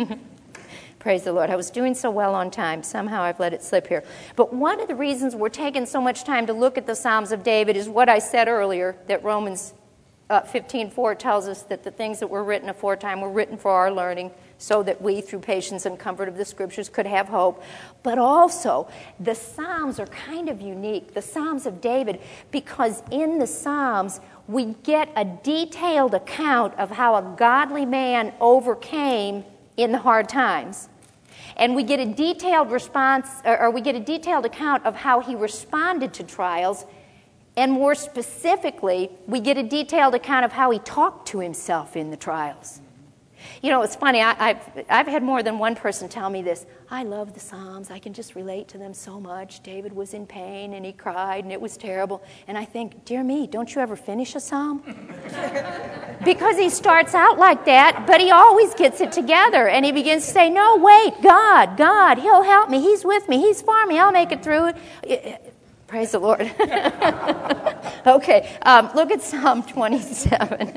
Praise the Lord. I was doing so well on time. Somehow I've let it slip here. But one of the reasons we're taking so much time to look at the Psalms of David is what I said earlier, that Romans 15:4 tells us that the things that were written aforetime were written for our learning, so that we, through patience and comfort of the Scriptures, could have hope. But also, the Psalms are kind of unique, the Psalms of David, because in the Psalms, we get a detailed account of how a godly man overcame in the hard times. And we get a detailed we get a detailed account of how he responded to trials. And more specifically, we get a detailed account of how he talked to himself in the trials. You know, it's funny, I've had more than one person tell me this. I love the Psalms. I can just relate to them so much. David was in pain and he cried and it was terrible. And I think, dear me, don't you ever finish a Psalm? Because he starts out like that, but he always gets it together. And he begins to say, no, wait, God, he'll help me. He's with me. He's for me. I'll make it through it. Praise the Lord. Okay, look at Psalm 27.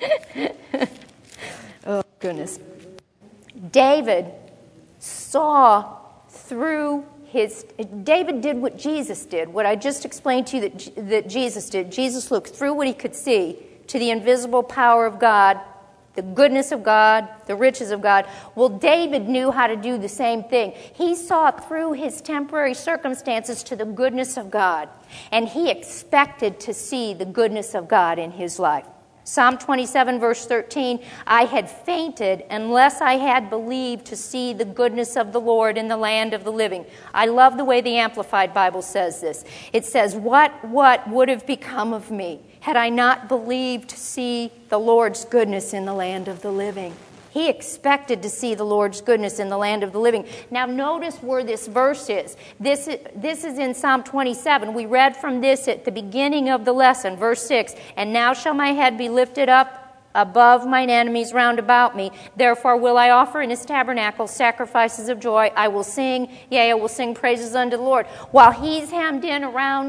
Oh, goodness. David saw through David did what Jesus did, what I just explained to you that Jesus did. Jesus looked through what he could see to the invisible power of God, the goodness of God, the riches of God. Well, David knew how to do the same thing. He saw through his temporary circumstances to the goodness of God, and he expected to see the goodness of God in his life. Psalm 27, verse 13, I had fainted unless I had believed to see the goodness of the Lord in the land of the living. I love the way the Amplified Bible says this. It says, what would have become of me had I not believed to see the Lord's goodness in the land of the living? He expected to see the Lord's goodness in the land of the living. Now notice where this verse is. This is in Psalm 27. We read from this at the beginning of the lesson, verse 6. And now shall my head be lifted up above mine enemies round about me. Therefore will I offer in his tabernacle sacrifices of joy. I will sing, yea, I will sing praises unto the Lord. While he's hemmed in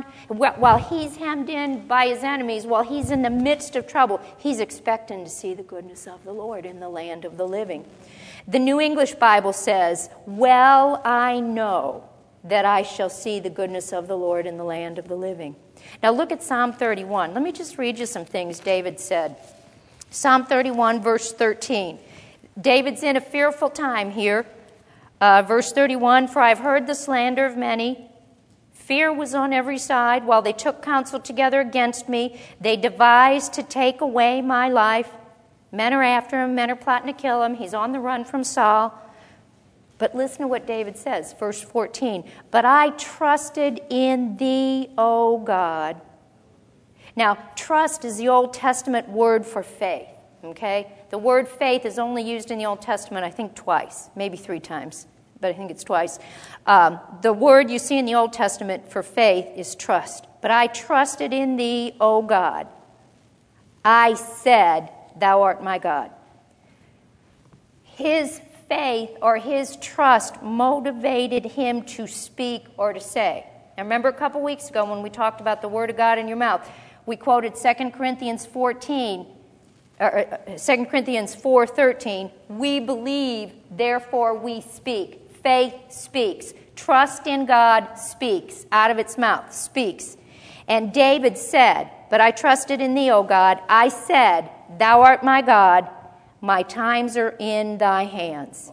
by his enemies, while he's in the midst of trouble, he's expecting to see the goodness of the Lord in the land of the living. The New English Bible says, well, I know that I shall see the goodness of the Lord in the land of the living. Now look at Psalm 31. Let me just read you some things David said. Psalm 31, verse 13. David's in a fearful time here. Verse 31, for I've heard the slander of many. Fear was on every side. While they took counsel together against me, they devised to take away my life. Men are after him. Men are plotting to kill him. He's on the run from Saul. But listen to what David says, verse 14. But I trusted in thee, O God. Now, trust is the Old Testament word for faith, okay? The word faith is only used in the Old Testament, I think, twice, maybe 3 times, but I think it's twice. The word you see in the Old Testament for faith is trust. But I trusted in thee, O God. I said, thou art my God. His faith or his trust motivated him to speak or to say. Now remember a couple weeks ago when we talked about the word of God in your mouth, we quoted 2 Corinthians 4:13. We believe, therefore we speak. Faith speaks. Trust in God speaks. Out of its mouth speaks. And David said, but I trusted in thee, O God. I said, thou art my God. My times are in thy hands.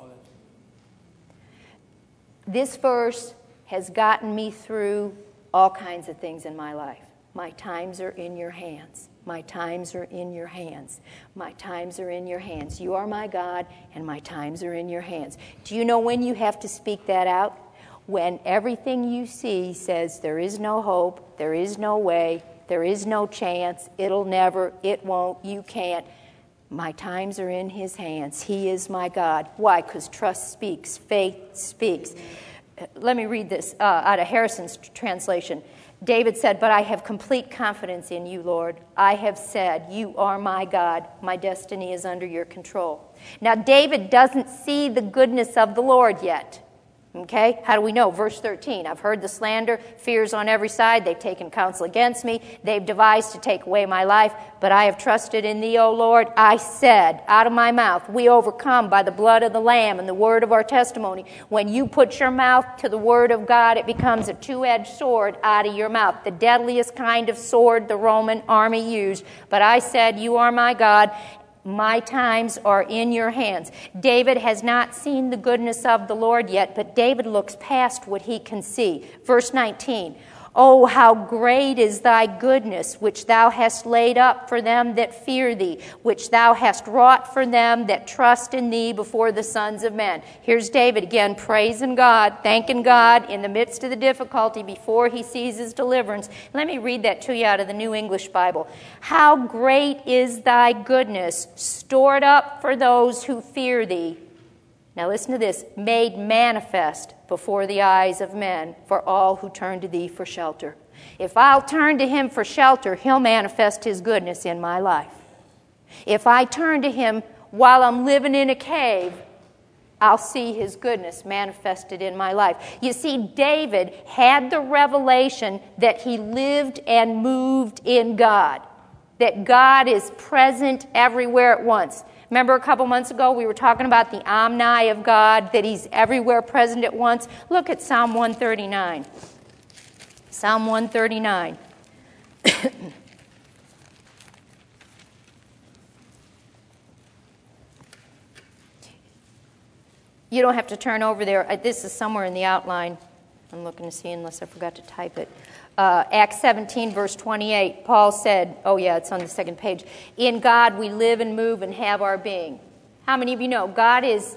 This verse has gotten me through all kinds of things in my life. My times are in your hands. My times are in your hands. My times are in your hands. You are my God, and my times are in your hands. Do you know when you have to speak that out? When everything you see says there is no hope, there is no way, there is no chance, it'll never, it won't, you can't. My times are in his hands. He is my God. Why? Because trust speaks. Faith speaks. Let me read this out of Harrison's translation. David said, but I have complete confidence in you, Lord. I have said, you are my God. My destiny is under your control. Now, David doesn't see the goodness of the Lord yet. Okay? How do we know? Verse 13. I've heard the slander, fears on every side. They've taken counsel against me. They've devised to take away my life. But I have trusted in thee, O Lord. I said, out of my mouth, we overcome by the blood of the Lamb and the word of our testimony. When you put your mouth to the word of God, it becomes a two-edged sword out of your mouth, the deadliest kind of sword the Roman army used. But I said, you are my God. My times are in your hands. David has not seen the goodness of the Lord yet, but David looks past what he can see. Verse 19, oh, how great is thy goodness, which thou hast laid up for them that fear thee, which thou hast wrought for them that trust in thee before the sons of men. Here's David again praising God, thanking God in the midst of the difficulty before he sees his deliverance. Let me read that to you out of the New English Bible. How great is thy goodness, stored up for those who fear thee. Now listen to this, made manifest before the eyes of men for all who turn to thee for shelter. If I'll turn to him for shelter, he'll manifest his goodness in my life. If I turn to him while I'm living in a cave, I'll see his goodness manifested in my life. You see, David had the revelation that he lived and moved in God, that God is present everywhere at once. Remember a couple months ago we were talking about the omni of God, that he's everywhere present at once? Look at Psalm 139. Psalm 139. You don't have to turn over there. This is somewhere in the outline. I'm looking to see unless I forgot to type it. Acts 17, verse 28, Paul said, oh yeah, it's on the second page, in God we live and move and have our being. How many of you know God is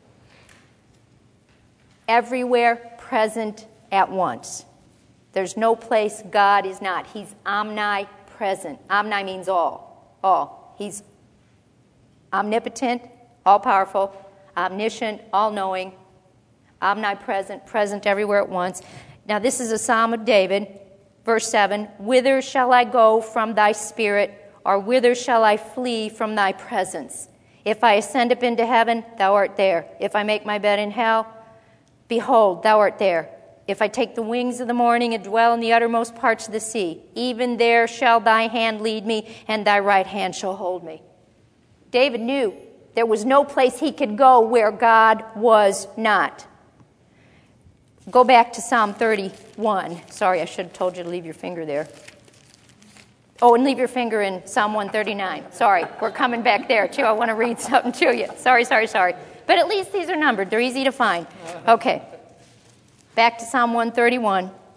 everywhere present at once? There's no place God is not. He's omnipresent. Omni means all. All. He's omnipotent, all-powerful, omniscient, all-knowing, omnipresent, present everywhere at once. Now this is a Psalm of David. Verse 7, whither shall I go from thy spirit, or whither shall I flee from thy presence? If I ascend up into heaven, thou art there. If I make my bed in hell, behold, thou art there. If I take the wings of the morning and dwell in the uttermost parts of the sea, even there shall thy hand lead me, and thy right hand shall hold me. David knew there was no place he could go where God was not. Go back to Psalm 31. Sorry, I should have told you to leave your finger there. Oh, and leave your finger in Psalm 139. Sorry, we're coming back there, too. I want to read something to you. Sorry. But at least these are numbered. They're easy to find. Okay. Back to Psalm 131.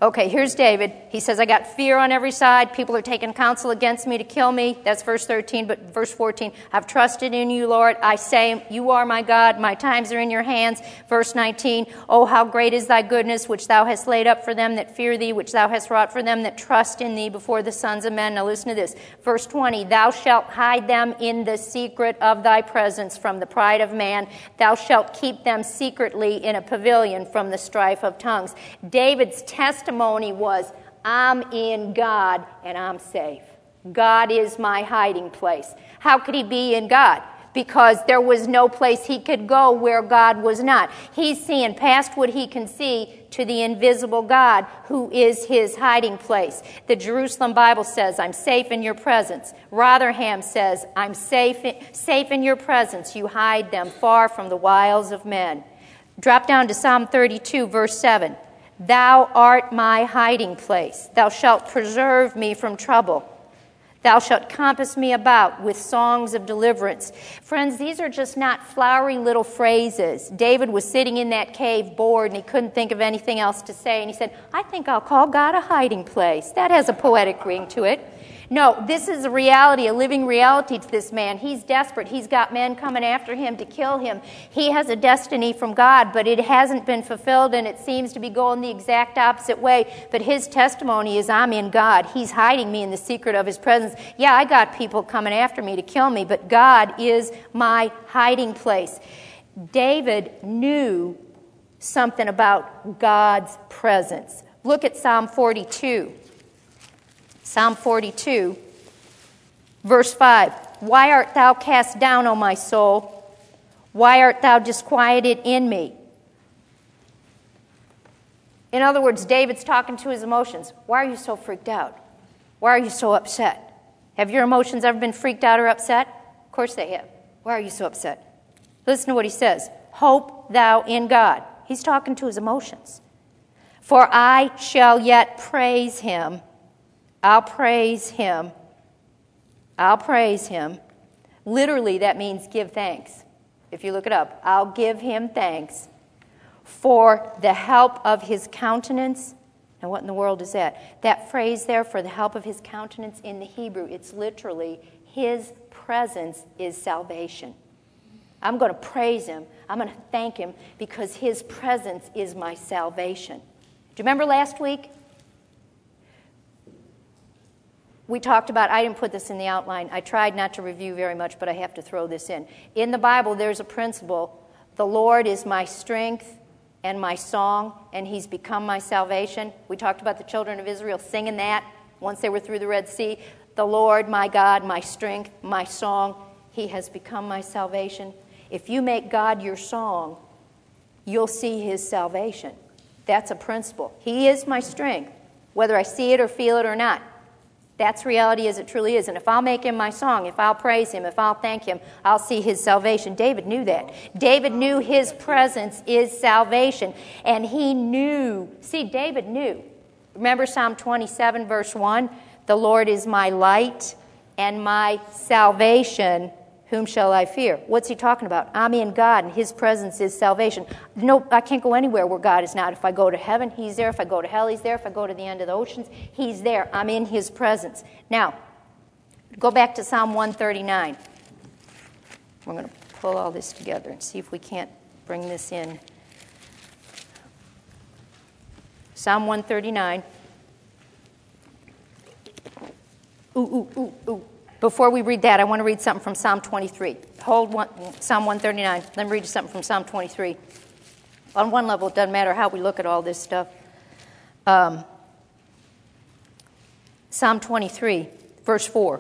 Okay, here's David. He says, I got fear on every side. People are taking counsel against me to kill me. That's verse 13, but verse 14, I've trusted in you, Lord. I say, you are my God. My times are in your hands. Verse 19, oh, how great is thy goodness, which thou hast laid up for them that fear thee, which thou hast wrought for them that trust in thee before the sons of men. Now listen to this. Verse 20, thou shalt hide them in the secret of thy presence from the pride of man. Thou shalt keep them secretly in a pavilion from the strife of tongues. David's testimony was, I'm in God and I'm safe. God is my hiding place. How could he be in God? Because there was no place he could go where God was not. He's seeing past what he can see to the invisible God who is his hiding place. The Jerusalem Bible says, I'm safe in your presence. Rotherham says, I'm safe in your presence. You hide them far from the wiles of men. Drop down to Psalm 32, verse 7. Thou art my hiding place. Thou shalt preserve me from trouble. Thou shalt compass me about with songs of deliverance. Friends, these are just not flowery little phrases. David was sitting in that cave bored and he couldn't think of anything else to say. And he said, I think I'll call God a hiding place. That has a poetic ring to it. No, this is a reality, a living reality to this man. He's desperate. He's got men coming after him to kill him. He has a destiny from God, but it hasn't been fulfilled, and it seems to be going the exact opposite way. But his testimony is, I'm in God. He's hiding me in the secret of his presence. Yeah, I got people coming after me to kill me, but God is my hiding place. David knew something about God's presence. Look at Psalm 42. Psalm 42, verse 5. Why art thou cast down, O my soul? Why art thou disquieted in me? In other words, David's talking to his emotions. Why are you so freaked out? Why are you so upset? Have your emotions ever been freaked out or upset? Of course they have. Why are you so upset? Listen to what he says. Hope thou in God. He's talking to his emotions. For I shall yet praise him. I'll praise him. I'll praise him. Literally, that means give thanks. If you look it up, I'll give him thanks for the help of his countenance. Now, what in the world is that? That phrase there, for the help of his countenance, in the Hebrew, it's literally his presence is salvation. I'm going to praise him. I'm going to thank him because his presence is my salvation. Do you remember last week? We talked about, I didn't put this in the outline. I tried not to review very much, but I have to throw this in. In the Bible, there's a principle. The Lord is my strength and my song, and he's become my salvation. We talked about the children of Israel singing that once they were through the Red Sea. The Lord, my God, my strength, my song, he has become my salvation. If you make God your song, you'll see his salvation. That's a principle. He is my strength, whether I see it or feel it or not. That's reality as it truly is. And if I'll make him my song, if I'll praise him, if I'll thank him, I'll see his salvation. David knew that. David knew his presence is salvation. And he knew. See, David knew. Remember Psalm 27, verse 1? The Lord is my light and my salvation. Whom shall I fear? What's he talking about? I'm in God, and his presence is salvation. No, I can't go anywhere where God is not. If I go to heaven, he's there. If I go to hell, he's there. If I go to the end of the oceans, he's there. I'm in his presence. Now, go back to Psalm 139. We're going to pull all this together and see if we can't bring this in. Psalm 139. Ooh. Before we read that, I want to read something from Psalm 23. Psalm 139. Let me read you something from Psalm 23. On one level, it doesn't matter how we look at all this stuff. Psalm 23, verse 4.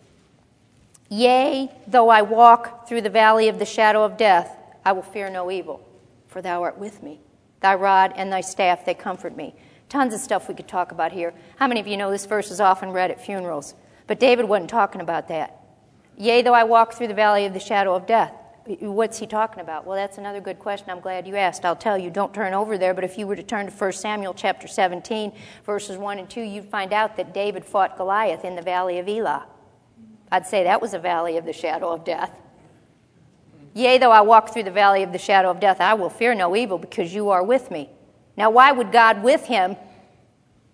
Yea, though I walk through the valley of the shadow of death, I will fear no evil, for thou art with me. Thy rod and thy staff, they comfort me. Tons of stuff we could talk about here. How many of you know this verse is often read at funerals? But David wasn't talking about that. Yea, though I walk through the valley of the shadow of death. What's he talking about? Well, that's another good question. I'm glad you asked. I'll tell you, don't turn over there. But if you were to turn to 1 Samuel chapter 17, verses 1 and 2, you'd find out that David fought Goliath in the valley of Elah. I'd say that was a valley of the shadow of death. Yea, though I walk through the valley of the shadow of death, I will fear no evil because you are with me. Now, why would God with him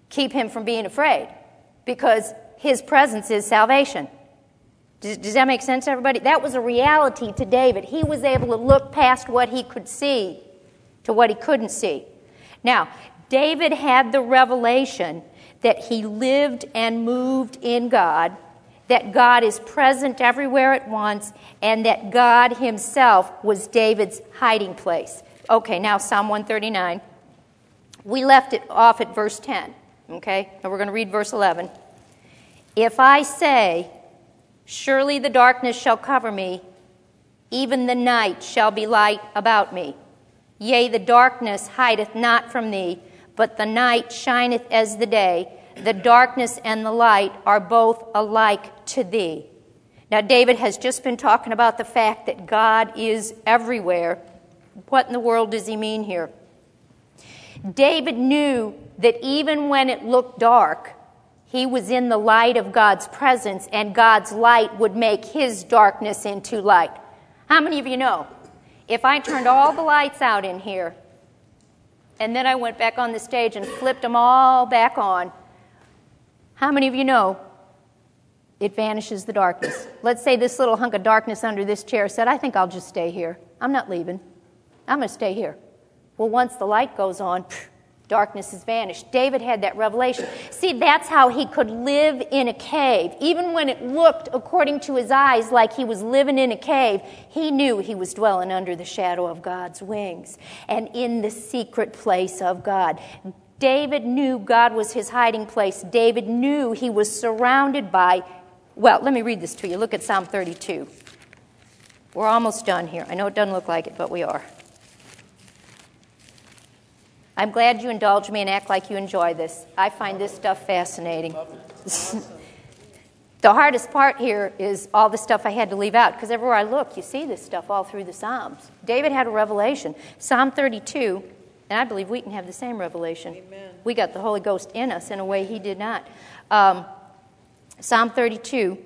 keep him from being afraid, because his presence is salvation. Does that make sense, everybody? That was a reality to David. He was able to look past what he could see to what he couldn't see. Now, David had the revelation that he lived and moved in God, that God is present everywhere at once, and that God himself was David's hiding place. Okay, now Psalm 139. We left it off at verse 10, okay? And we're going to read verse 11. If I say, surely the darkness shall cover me, even the night shall be light about me. Yea, the darkness hideth not from thee, but the night shineth as the day. The darkness and the light are both alike to thee. Now, David has just been talking about the fact that God is everywhere. What in the world does he mean here? David knew that even when it looked dark, he was in the light of God's presence, and God's light would make his darkness into light. How many of you know? If I turned all the lights out in here, and then I went back on the stage and flipped them all back on, how many of you know it vanishes the darkness? Let's say this little hunk of darkness under this chair said, I think I'll just stay here. I'm not leaving. I'm going to stay here. Well, once the light goes on, darkness has vanished. David had that revelation. See, that's how he could live in a cave. Even when it looked, according to his eyes, like he was living in a cave, he knew he was dwelling under the shadow of God's wings and in the secret place of God. David knew God was his hiding place. David knew he was surrounded by, well, let me read this to you. Look at Psalm 32. We're almost done here. I know it doesn't look like it, but we are. I'm glad you indulge me and act like you enjoy this. I find this stuff fascinating. The hardest part here is all the stuff I had to leave out, because everywhere I look, you see this stuff all through the Psalms. David had a revelation. Psalm 32, and I believe we can have the same revelation. Amen. We got the Holy Ghost in us in a way he did not. Psalm 32,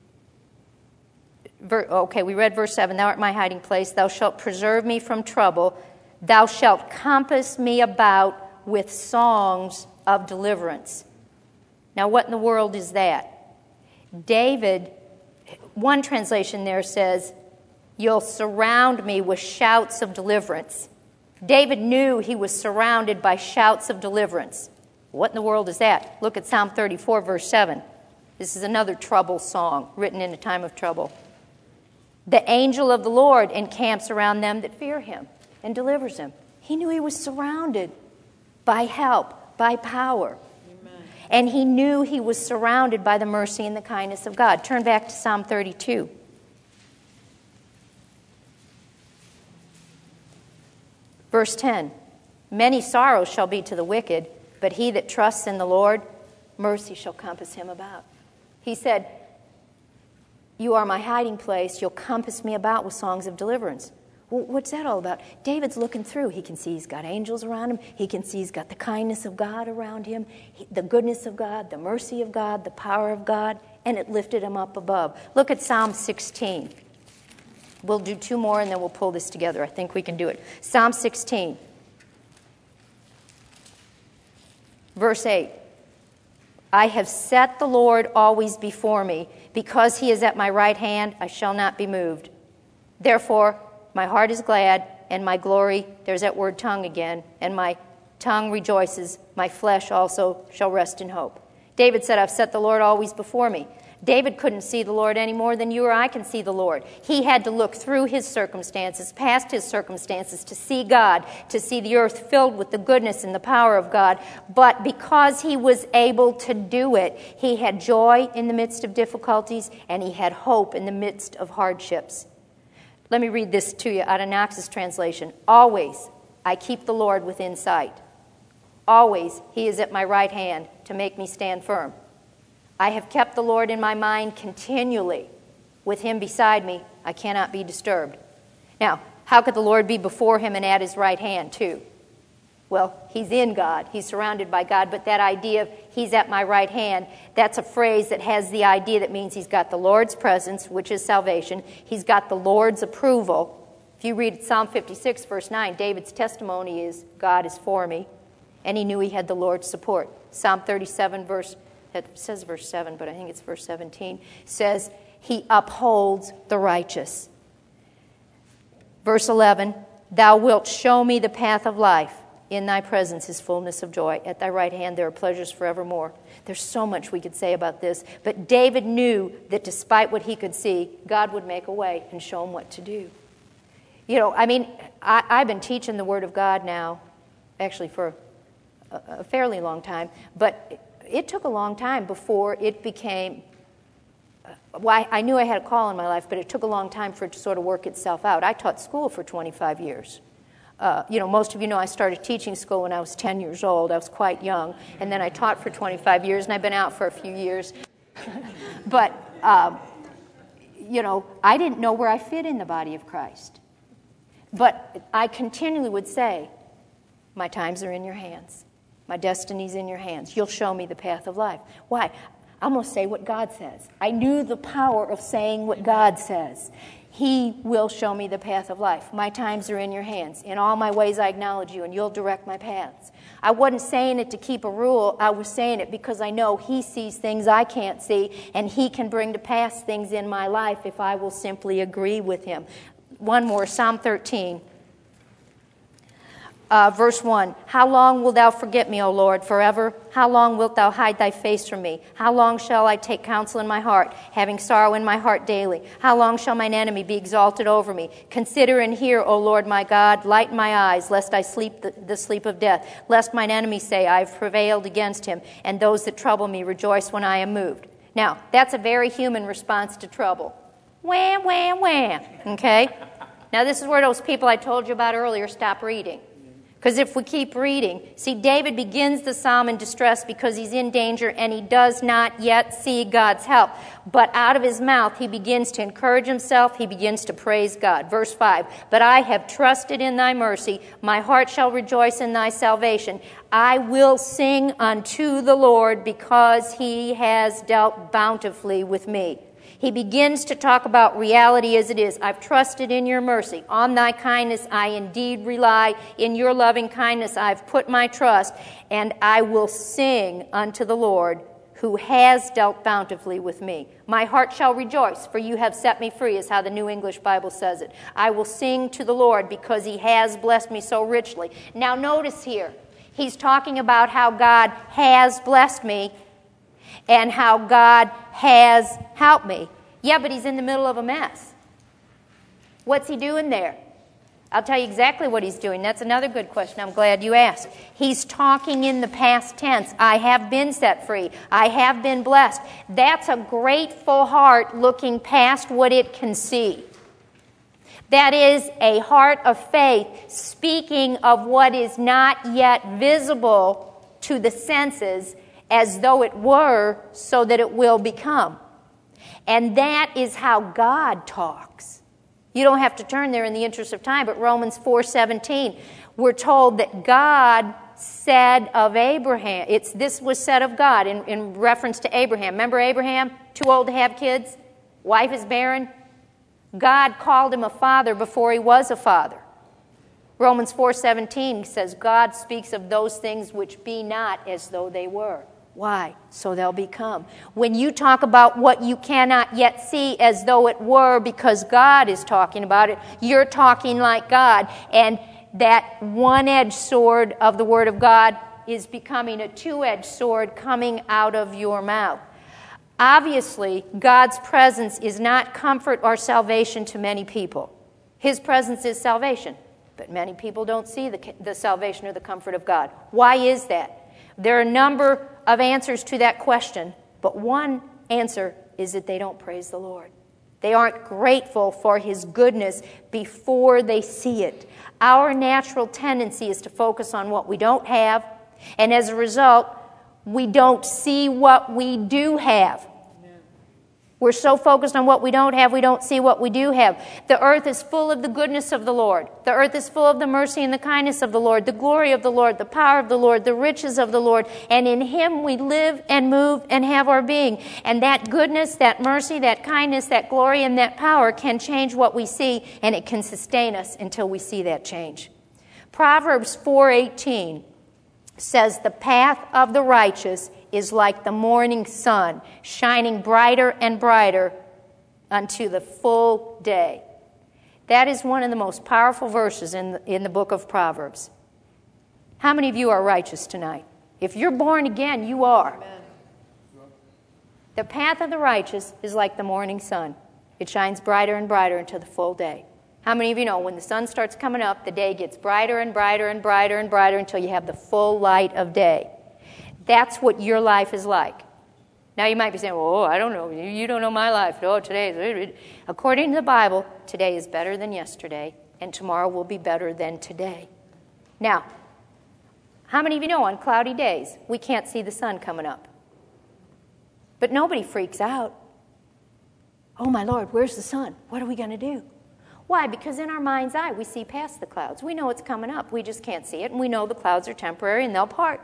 we read verse 7. Thou art my hiding place. Thou shalt preserve me from trouble. Thou shalt compass me about with songs of deliverance. Now, what in the world is that? David, one translation there says, you'll surround me with shouts of deliverance. David knew he was surrounded by shouts of deliverance. What in the world is that? Look at Psalm 34, verse 7. This is another trouble song written in a time of trouble. The angel of the Lord encamps around them that fear him and delivers him. He knew he was surrounded by help, by power. Amen. And he knew he was surrounded by the mercy and the kindness of God. Turn back to Psalm 32. Verse 10. Many sorrows shall be to the wicked, but he that trusts in the Lord, mercy shall compass him about. He said, you are my hiding place. You'll compass me about with songs of deliverance. Well, what's that all about? David's looking through. He can see he's got angels around him. He can see he's got the kindness of God around him, the goodness of God, the mercy of God, the power of God, and it lifted him up above. Look at Psalm 16. We'll do two more and then we'll pull this together. I think we can do it. Psalm 16. Verse 8. I have set the Lord always before me. Because he is at my right hand, I shall not be moved. Therefore, my heart is glad, and my glory, there's that word tongue again, and my tongue rejoices. My flesh also shall rest in hope. David said, I've set the Lord always before me. David couldn't see the Lord any more than you or I can see the Lord. He had to look through his circumstances, past his circumstances, to see God, to see the earth filled with the goodness and the power of God. But because he was able to do it, he had joy in the midst of difficulties, and he had hope in the midst of hardships. Let me read this to you out of Knox's translation. Always I keep the Lord within sight. Always he is at my right hand to make me stand firm. I have kept the Lord in my mind continually. With him beside me, I cannot be disturbed. Now, how could the Lord be before him and at his right hand too? Well, he's in God. He's surrounded by God. But that idea of he's at my right hand, that's a phrase that has the idea that means he's got the Lord's presence, which is salvation. He's got the Lord's approval. If you read Psalm 56, verse 9, David's testimony is, God is for me. and he knew he had the Lord's support. Psalm 37, it says verse 7, but I think it's verse 17, says, he upholds the righteous. Verse 11, thou wilt show me the path of life. In thy presence is fullness of joy. At thy right hand there are pleasures forevermore. There's so much we could say about this. But David knew that despite what he could see, God would make a way and show him what to do. You know, I mean, I've been teaching the Word of God now, actually for a fairly long time. But it took a long time before it became... Well, I knew I had a call in my life, but it took a long time for it to sort of work itself out. I taught school for 25 years. Most of you know I started teaching school when I was 10 years old. I was quite young. And then I taught for 25 years, and I've been out for a few years. But, I didn't know where I fit in the body of Christ. But I continually would say, my times are in your hands. My destiny's in your hands. You'll show me the path of life. Why? I'm going to say what God says. I knew the power of saying what God says. He will show me the path of life. My times are in your hands. In all my ways I acknowledge you, and you'll direct my paths. I wasn't saying it to keep a rule. I was saying it because I know he sees things I can't see, and he can bring to pass things in my life if I will simply agree with him. One more, Psalm 13. Verse 1, how long wilt thou forget me, O Lord, forever? How long wilt thou hide thy face from me? How long shall I take counsel in my heart, having sorrow in my heart daily? How long shall mine enemy be exalted over me? Consider and hear, O Lord my God, lighten my eyes, lest I sleep the sleep of death, lest mine enemy say, I have prevailed against him, and those that trouble me rejoice when I am moved. Now, that's a very human response to trouble. Wham, wham, wham, okay? Now, this is where those people I told you about earlier stop reading. Because if we keep reading, see, David begins the psalm in distress because he's in danger and he does not yet see God's help. But out of his mouth, he begins to encourage himself. He begins to praise God. Verse 5, but I have trusted in thy mercy. My heart shall rejoice in thy salvation. I will sing unto the Lord because he has dealt bountifully with me. He begins to talk about reality as it is. I've trusted in your mercy. On thy kindness I indeed rely. In your loving kindness I've put my trust. And I will sing unto the Lord who has dealt bountifully with me. My heart shall rejoice, for you have set me free, is how the New English Bible says it. I will sing to the Lord because he has blessed me so richly. Now notice here, he's talking about how God has blessed me and how God has helped me. Yeah, but he's in the middle of a mess. What's he doing there? I'll tell you exactly what he's doing. That's another good question. I'm glad you asked. He's talking in the past tense. I have been set free. I have been blessed. That's a grateful heart looking past what it can see. That is a heart of faith speaking of what is not yet visible to the senses as though it were, so that it will become. And that is how God talks. You don't have to turn there in the interest of time, but Romans 4:17, we're told that God said of Abraham, this was said of God in reference to Abraham. Remember Abraham? Too old to have kids? Wife is barren? God called him a father before he was a father. Romans 4:17 says, God speaks of those things which be not as though they were. Why? So they'll become. When you talk about what you cannot yet see as though it were because God is talking about it, you're talking like God. And that one-edged sword of the Word of God is becoming a two-edged sword coming out of your mouth. Obviously, God's presence is not comfort or salvation to many people. His presence is salvation. But many people don't see the salvation or the comfort of God. Why is that? There are a number of answers to that question, but one answer is that they don't praise the Lord. They aren't grateful for his goodness before they see it. Our natural tendency is to focus on what we don't have, and as a result, we don't see what we do have. We're so focused on what we don't have, we don't see what we do have. The earth is full of the goodness of the Lord. The earth is full of the mercy and the kindness of the Lord, the glory of the Lord, the power of the Lord, the riches of the Lord. And in him we live and move and have our being. And that goodness, that mercy, that kindness, that glory, and that power can change what we see, and it can sustain us until we see that change. Proverbs 4:18 says, the path of the righteous is like the morning sun, shining brighter and brighter unto the full day. That is one of the most powerful verses in the book of Proverbs. How many of you are righteous tonight? If you're born again, you are. Amen. The path of the righteous is like the morning sun. It shines brighter and brighter into the full day. How many of you know when the sun starts coming up, the day gets brighter and brighter and brighter and brighter until you have the full light of day? That's what your life is like. Now you might be saying, well, I don't know. You don't know my life. Oh, today. According to the Bible, today is better than yesterday, and tomorrow will be better than today. Now, how many of you know on cloudy days we can't see the sun coming up? But nobody freaks out. Oh, my Lord, where's the sun? What are we going to do? Why? Because in our mind's eye, we see past the clouds. We know it's coming up. We just can't see it, and we know the clouds are temporary and they'll part.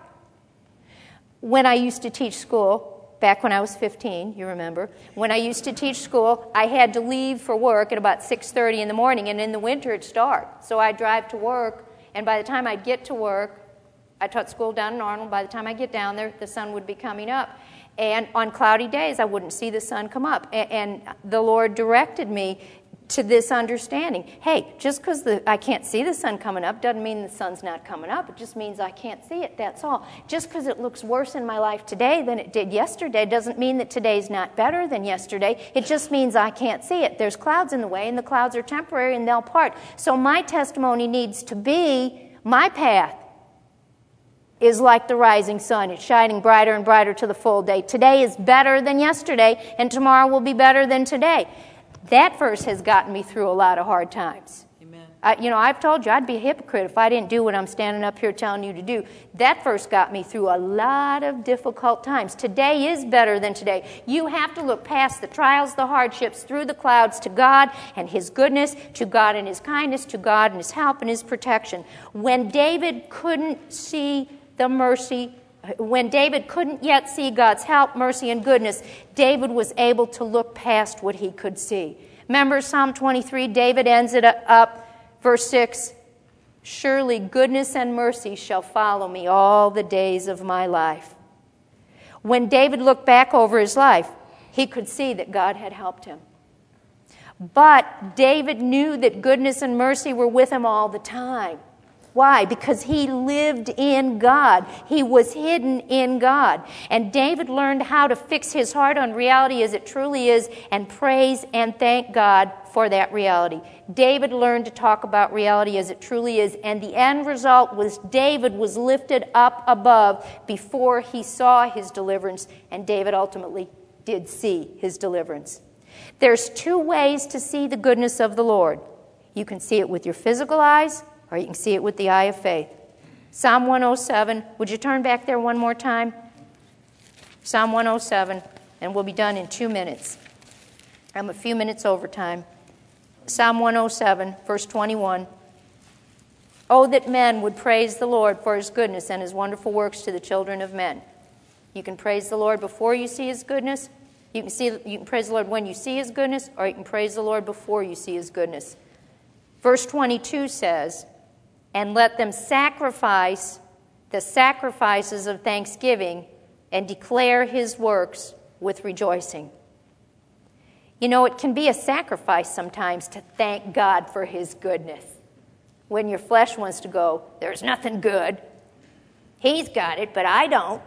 When I used to teach school, back when I was 15, you remember, when I used to teach school, I had to leave for work at about 6:30 in the morning, and in the winter it's dark. So I'd drive to work, and by the time I'd get to work, I taught school down in Arnold. By the time I get down there, the sun would be coming up. And on cloudy days, I wouldn't see the sun come up. And the Lord directed me to this understanding. Hey, just because I can't see the sun coming up doesn't mean the sun's not coming up. It just means I can't see it, that's all. Just because it looks worse in my life today than it did yesterday doesn't mean that today's not better than yesterday. It just means I can't see it. There's clouds in the way, and the clouds are temporary, and they'll part. So my testimony needs to be, my path is like the rising sun. It's shining brighter and brighter to the full day. Today is better than yesterday, and tomorrow will be better than today. That verse has gotten me through a lot of hard times. Amen. I've told you I'd be a hypocrite if I didn't do what I'm standing up here telling you to do. That verse got me through a lot of difficult times. Today is better than today. You have to look past the trials, the hardships, through the clouds to God and His goodness, to God and His kindness, to God and His help and His protection. When David couldn't see the mercy, when David couldn't yet see God's help, mercy, and goodness, David was able to look past what he could see. Remember Psalm 23, David ends it up, verse 6, surely goodness and mercy shall follow me all the days of my life. When David looked back over his life, he could see that God had helped him. But David knew that goodness and mercy were with him all the time. Why? Because he lived in God. He was hidden in God. And David learned how to fix his heart on reality as it truly is and praise and thank God for that reality. David learned to talk about reality as it truly is, and the end result was David was lifted up above before he saw his deliverance, and David ultimately did see his deliverance. There's two ways to see the goodness of the Lord. You can see it with your physical eyes, or you can see it with the eye of faith. Psalm 107. Would you turn back there one more time? Psalm 107, and we'll be done in 2 minutes. I'm a few minutes over time. Psalm 107, verse 21. Oh, that men would praise the Lord for His goodness and His wonderful works to the children of men. You can praise the Lord before you see His goodness. You can praise the Lord when you see His goodness, or you can praise the Lord before you see His goodness. Verse 22 says, and let them sacrifice the sacrifices of thanksgiving and declare His works with rejoicing. You know, it can be a sacrifice sometimes to thank God for His goodness. When your flesh wants to go, there's nothing good. He's got it, but I don't.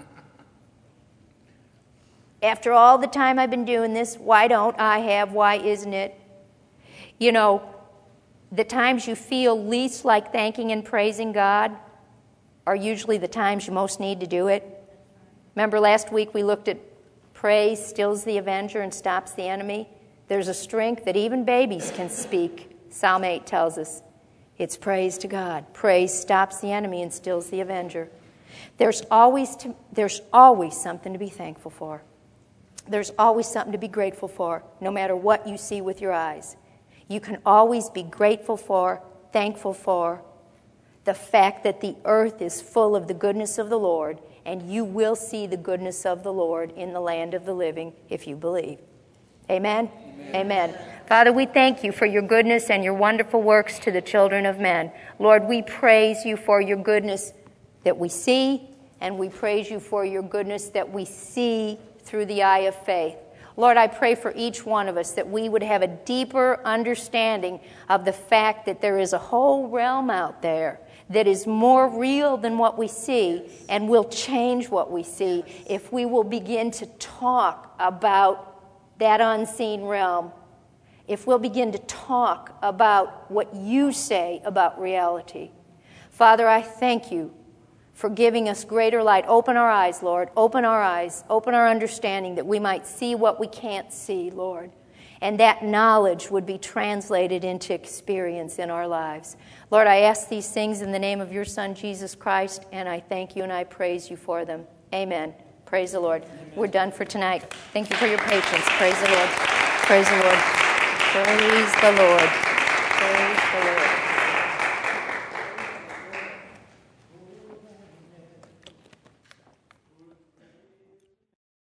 After all the time I've been doing this, why don't I have? Why isn't it? You know, the times you feel least like thanking and praising God are usually the times you most need to do it. Remember last week we looked at praise stills the avenger and stops the enemy. There's a strength that even babies can speak. Psalm 8 tells us it's praise to God. Praise stops the enemy and stills the avenger. There's always something to be thankful for. There's always something to be grateful for, no matter what you see with your eyes. You can always be grateful for, thankful for the fact that the earth is full of the goodness of the Lord, and you will see the goodness of the Lord in the land of the living if you believe. Amen? Amen. Father, we thank you for your goodness and your wonderful works to the children of men. Lord, we praise you for your goodness that we see, and we praise you for your goodness that we see through the eye of faith. Lord, I pray for each one of us that we would have a deeper understanding of the fact that there is a whole realm out there that is more real than what we see and will change what we see if we will begin to talk about that unseen realm, if we'll begin to talk about what you say about reality. Father, I thank you for giving us greater light. Open our eyes, Lord. Open our eyes. Open our understanding that we might see what we can't see, Lord. And that knowledge would be translated into experience in our lives. Lord, I ask these things in the name of your Son, Jesus Christ, and I thank you and I praise you for them. Amen. Praise the Lord. Amen. We're done for tonight. Thank you for your patience. Praise the Lord. Praise the Lord. Praise the Lord. Praise the Lord.